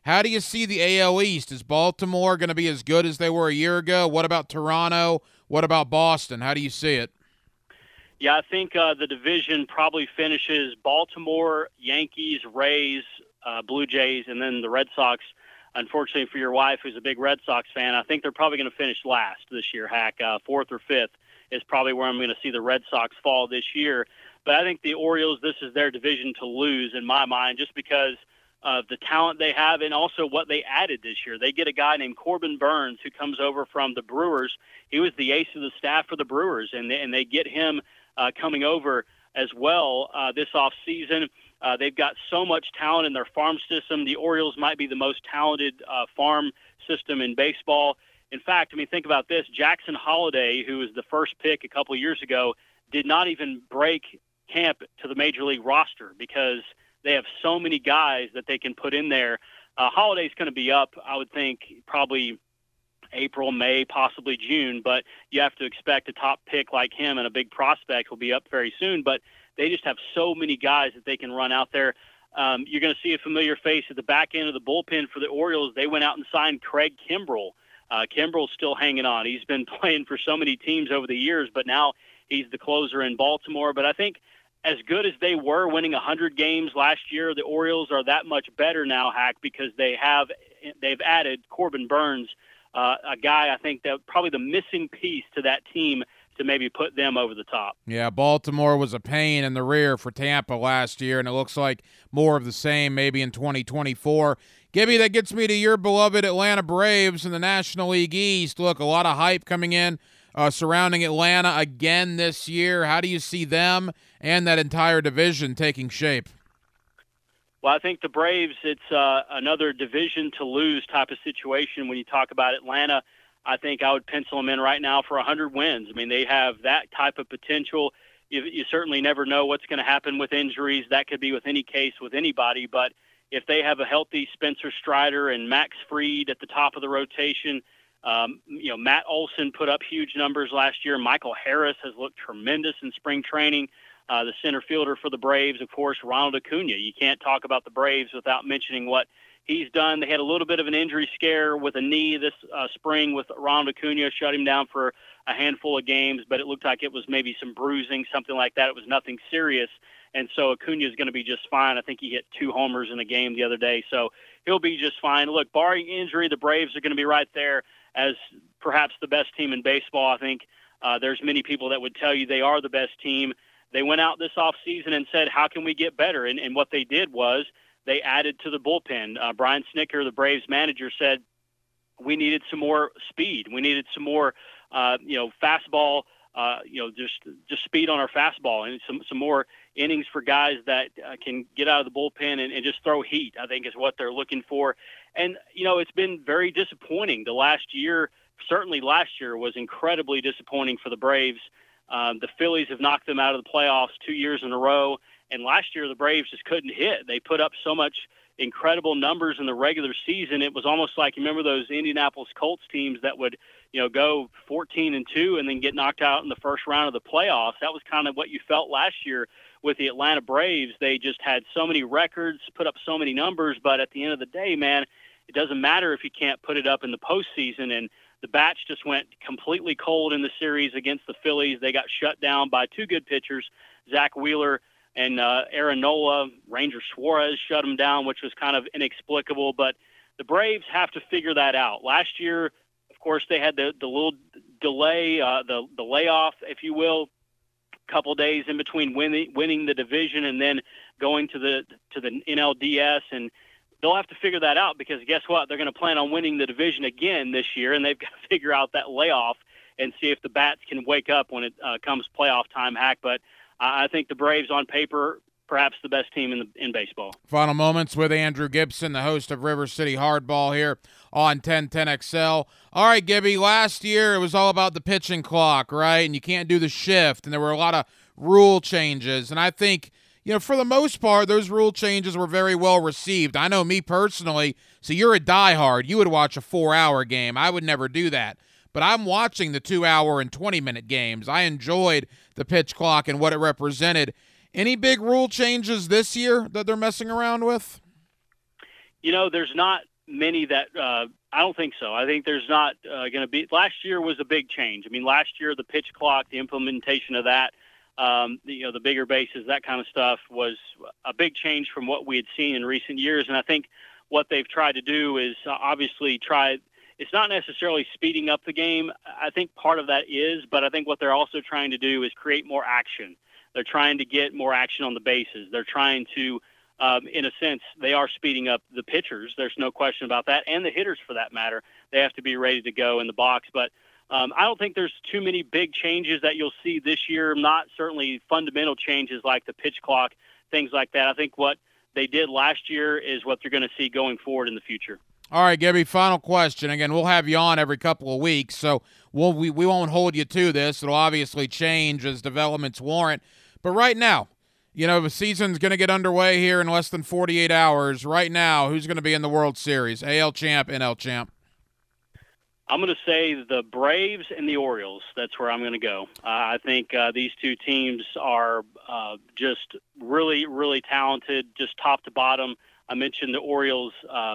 How do you see the AL East? Is Baltimore going to be as good as they were a year ago? What about Toronto? What about Boston? How do you see it? Yeah, I think the division probably finishes Baltimore, Yankees, Rays, Blue Jays, and then the Red Sox. Unfortunately for your wife, who's a big Red Sox fan, I think they're probably going to finish last this year, Hack. Fourth or fifth is probably where I'm going to see the Red Sox fall this year. But I think the Orioles, this is their division to lose in my mind, just because of the talent they have and also what they added this year. They get a guy named Corbin Burns who comes over from the Brewers. He was the ace of the staff for the Brewers, and they get him coming over as well this offseason. They've got so much talent in their farm system. The Orioles might be the most talented farm system in baseball. In fact, I mean, think about this. Jackson Holliday, who was the first pick a couple years ago, did not even break camp to the Major League roster because they have so many guys that they can put in there. Holliday's going to be up, I would think, probably April, May, possibly June, but you have to expect a top pick like him and a big prospect will be up very soon. But they just have so many guys that they can run out there. You're going to see a familiar face at the back end of the bullpen for the Orioles. They went out and signed Craig Kimbrell. Kimbrell's still hanging on. He's been playing for so many teams over the years, but now he's the closer in Baltimore. But I think as good as they were winning 100 games last year, the Orioles are that much better now, Hack, because they've added Corbin Burns, a guy I think that probably the missing piece to that team to maybe put them over the top. Yeah, Baltimore was a pain in the rear for Tampa last year, and it looks like more of the same maybe in 2024. Gibby, that gets me to your beloved Atlanta Braves in the National League East. Look, a lot of hype coming in surrounding Atlanta again this year. How do you see them and that entire division taking shape? Well, I think the Braves, it's another division to lose type of situation when you talk about Atlanta. I think I would pencil them in right now for 100 wins. I mean, they have that type of potential. You certainly never know what's going to happen with injuries. That could be with any case with anybody. But if they have a healthy Spencer Strider and Max Fried at the top of the rotation, Matt Olson put up huge numbers last year. Michael Harris has looked tremendous in spring training. The center fielder for the Braves, of course, Ronald Acuna. You can't talk about the Braves without mentioning what he's done. They had a little bit of an injury scare with a knee this spring with Ronald Acuna, shut him down for a handful of games, but it looked like it was maybe some bruising, something like that. It was nothing serious, and so Acuna is going to be just fine. I think he hit 2 homers in a game the other day, so he'll be just fine. Look, barring injury, the Braves are going to be right there as perhaps the best team in baseball. I think there's many people that would tell you they are the best team. They went out this offseason and said, how can we get better? And what they did was they added to the bullpen. Brian Snitker, the Braves manager, said we needed some more speed. We needed some more, fastball, just speed on our fastball and some more innings for guys that can get out of the bullpen and just throw heat, I think is what they're looking for. And, it's been very disappointing. The last year, certainly last year, was incredibly disappointing for the Braves. The Phillies have knocked them out of the playoffs 2 years in a row. And last year, the Braves just couldn't hit. They put up so much incredible numbers in the regular season. It was almost like, you remember those Indianapolis Colts teams that would, go 14-2 and then get knocked out in the first round of the playoffs. That was kind of what you felt last year with the Atlanta Braves. They just had so many records, put up so many numbers, but at the end of the day, man, it doesn't matter if you can't put it up in the postseason. And the bats just went completely cold in the series against the Phillies. They got shut down by 2 good pitchers, Zach Wheeler and Aaron Nola. Ranger Suarez shut them down, which was kind of inexplicable. But the Braves have to figure that out. Last year, of course, they had the little delay, the layoff, if you will, a couple days in between winning the division and then going to the NLDS. And they'll have to figure that out because guess what? They're going to plan on winning the division again this year, and they've got to figure out that layoff and see if the bats can wake up when it comes playoff time, Hack. But I think the Braves on paper, perhaps the best team in baseball. Final moments with Andrew Gibson, the host of River City Hardball here on 1010XL. All right, Gibby, last year it was all about the pitching clock, right? And you can't do the shift, and there were a lot of rule changes. And I think, for the most part, those rule changes were very well received. I know me personally, so you're a diehard. You would watch a 4-hour game. I would never do that. But I'm watching the 2-hour and 20-minute games. I enjoyed the pitch clock and what it represented. Any big rule changes this year that they're messing around with? There's not many that I don't think so. I think there's not going to be. Last year was a big change. I mean, last year the pitch clock, the implementation of that, the bigger bases, that kind of stuff was a big change from what we had seen in recent years. And I think what they've tried to do is obviously it's not necessarily speeding up the game. I think part of that is, but I think what they're also trying to do is create more action. They're trying to get more action on the bases. They're trying to, in a sense, they are speeding up the pitchers. There's no question about that. And the hitters, for that matter. They have to be ready to go in the box. But I don't think there's too many big changes that you'll see this year, not certainly fundamental changes like the pitch clock, things like that. I think what they did last year is what they're going to see going forward in the future. All right, Gibby, final question. Again, we'll have you on every couple of weeks, so we won't hold you to this. It'll obviously change as developments warrant. But right now, the season's going to get underway here in less than 48 hours. Right now, who's going to be in the World Series? AL champ, NL champ? I'm going to say the Braves and the Orioles. That's where I'm going to go. I think these two teams are just really, really talented, just top to bottom. I mentioned the Orioles.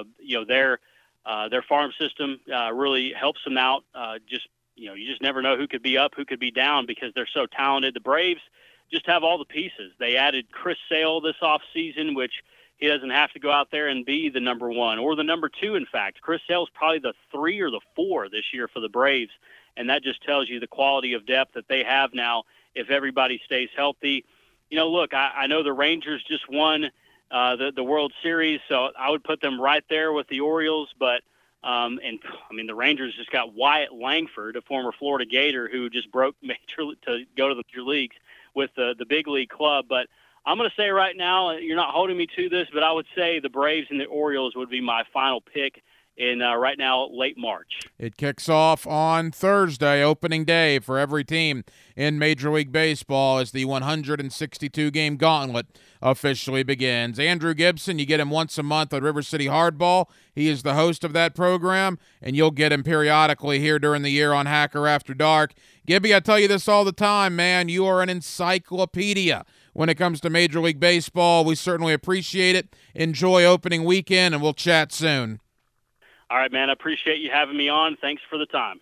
Their farm system really helps them out. You just never know who could be up, who could be down because they're so talented. The Braves just have all the pieces. They added Chris Sale this offseason, which he doesn't have to go out there and be the number one or the number two, in fact. Chris Sale's probably the 3 or the 4 this year for the Braves, and that just tells you the quality of depth that they have now if everybody stays healthy. Look, I know the Rangers just won the World Series, so I would put them right there with the Orioles, but the Rangers just got Wyatt Langford, a former Florida Gator who just broke to go to the major leagues with the big league club. But I'm going to say right now, you're not holding me to this, but I would say the Braves and the Orioles would be my final pick in right now, late March. It kicks off on Thursday, opening day for every team in Major League Baseball as the 162-game gauntlet officially begins. Andrew Gibson, you get him once a month on River City Hardball. He is the host of that program, and you'll get him periodically here during the year on Hacker After Dark. Gibby, I tell you this all the time, man. You are an encyclopedia when it comes to Major League Baseball. We certainly appreciate it. Enjoy opening weekend, and we'll chat soon. All right, man. I appreciate you having me on. Thanks for the time.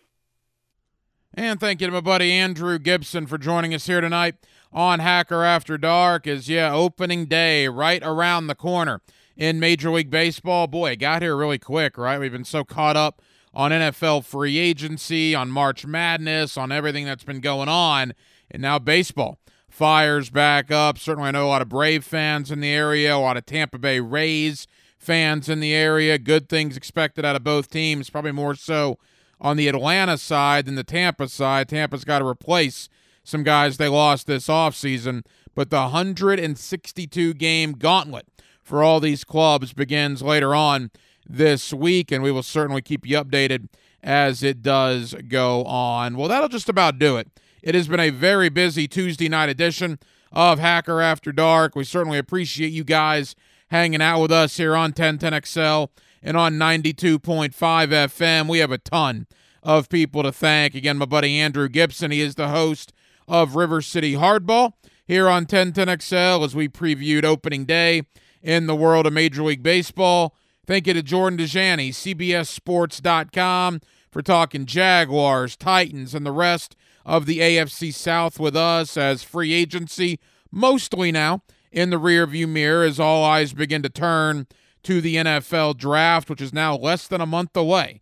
And thank you to my buddy Andrew Gibson for joining us here tonight on Hacker After Dark. Opening day right around the corner in Major League Baseball. Boy, it got here really quick, right? We've been so caught up on NFL free agency, on March Madness, on everything that's been going on, and now baseball fires back up. Certainly I know a lot of Brave fans in the area, a lot of Tampa Bay Rays fans in the area. Good things expected out of both teams, probably more so on the Atlanta side than the Tampa side. Tampa's got to replace some guys they lost this offseason, but the 162-game gauntlet for all these clubs begins later on this week, and we will certainly keep you updated as it does go on. Well, that'll just about do it. It has been a very busy Tuesday night edition of Hacker After Dark. We certainly appreciate you guys hanging out with us here on 1010XL and on 92.5 FM. We have a ton of people to thank. Again, my buddy Andrew Gibson. He is the host of River City Hardball here on 1010XL as we previewed opening day in the world of Major League Baseball. Thank you to Jordan Dejani, CBSSports.com, for talking Jaguars, Titans, and the rest of the AFC South with us as free agency, mostly now in the rearview mirror as all eyes begin to turn to the NFL draft, which is now less than a month away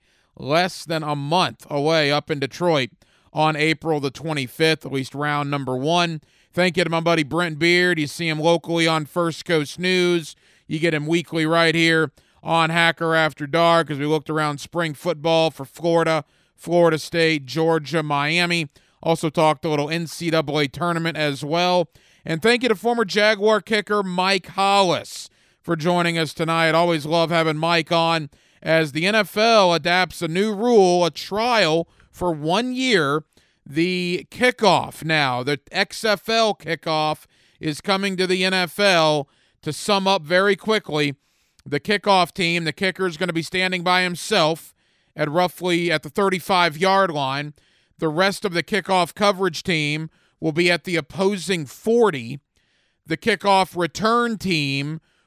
up in Detroit on April the 25th, at least round number 1. Thank you to my buddy Brent Beard. You see him locally on First Coast News. You get him weekly right here on Hacker After Dark as we looked around spring football for Florida, Florida State, Georgia, Miami. Also talked a little NCAA tournament as well. And thank you to former Jaguar kicker Mike Hollis for joining us tonight. Always love having Mike on as the NFL adapts a new rule, a trial for 1 year. The kickoff now, the XFL kickoff is coming to the NFL. To sum up very quickly, the kickoff team, the kicker is going to be standing by himself at roughly at the 35-yard line. The rest of the kickoff coverage team will be at the opposing 40. The kickoff return team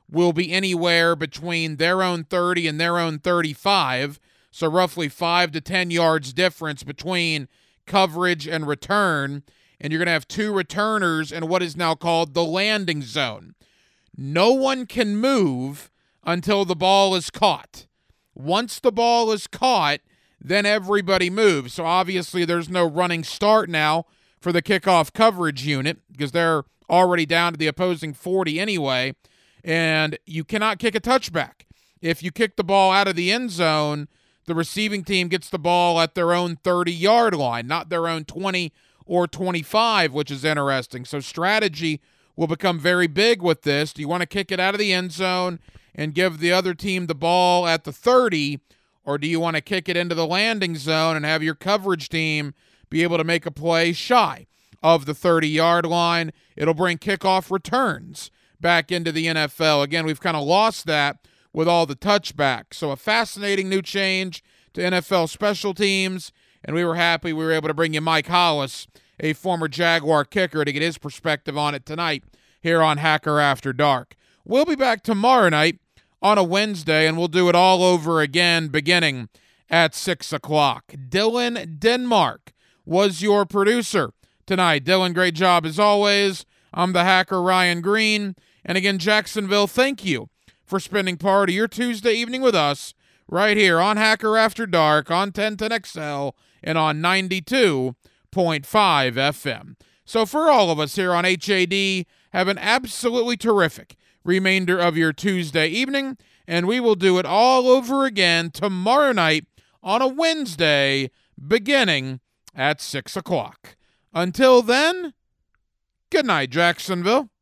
will be anywhere between their own 30 and their own 35, so roughly 5 to 10 yards difference between coverage and return, and you're going to have 2 returners in what is now called the landing zone. No one can move until the ball is caught. Once the ball is caught, then everybody moves. So obviously there's no running start now for the kickoff coverage unit because they're already down to the opposing 40 anyway, and you cannot kick a touchback. If you kick the ball out of the end zone, the receiving team gets the ball at their own 30-yard line, not their own 20 or 25, which is interesting. So strategy will become very big with this. Do you want to kick it out of the end zone and give the other team the ball at the 30, or do you want to kick it into the landing zone and have your coverage team be able to make a play shy of the 30-yard line? It'll bring kickoff returns back into the NFL. Again, we've kind of lost that with all the touchbacks. So a fascinating new change to NFL special teams, and we were happy we were able to bring you Mike Hollis, a former Jaguar kicker, to get his perspective on it tonight here on Hacker After Dark. We'll be back tomorrow night on a Wednesday, and we'll do it all over again beginning at 6 o'clock. Dylan Denmark was your producer tonight. Dylan, great job as always. I'm the Hacker Ryan Green. And again, Jacksonville, thank you for spending part of your Tuesday evening with us right here on Hacker After Dark on 1010XL and on 92.5 FM. So for all of us here on HAD, have an absolutely terrific remainder of your Tuesday evening, and we will do it all over again tomorrow night on a Wednesday beginning at 6 o'clock. Until then, good night, Jacksonville.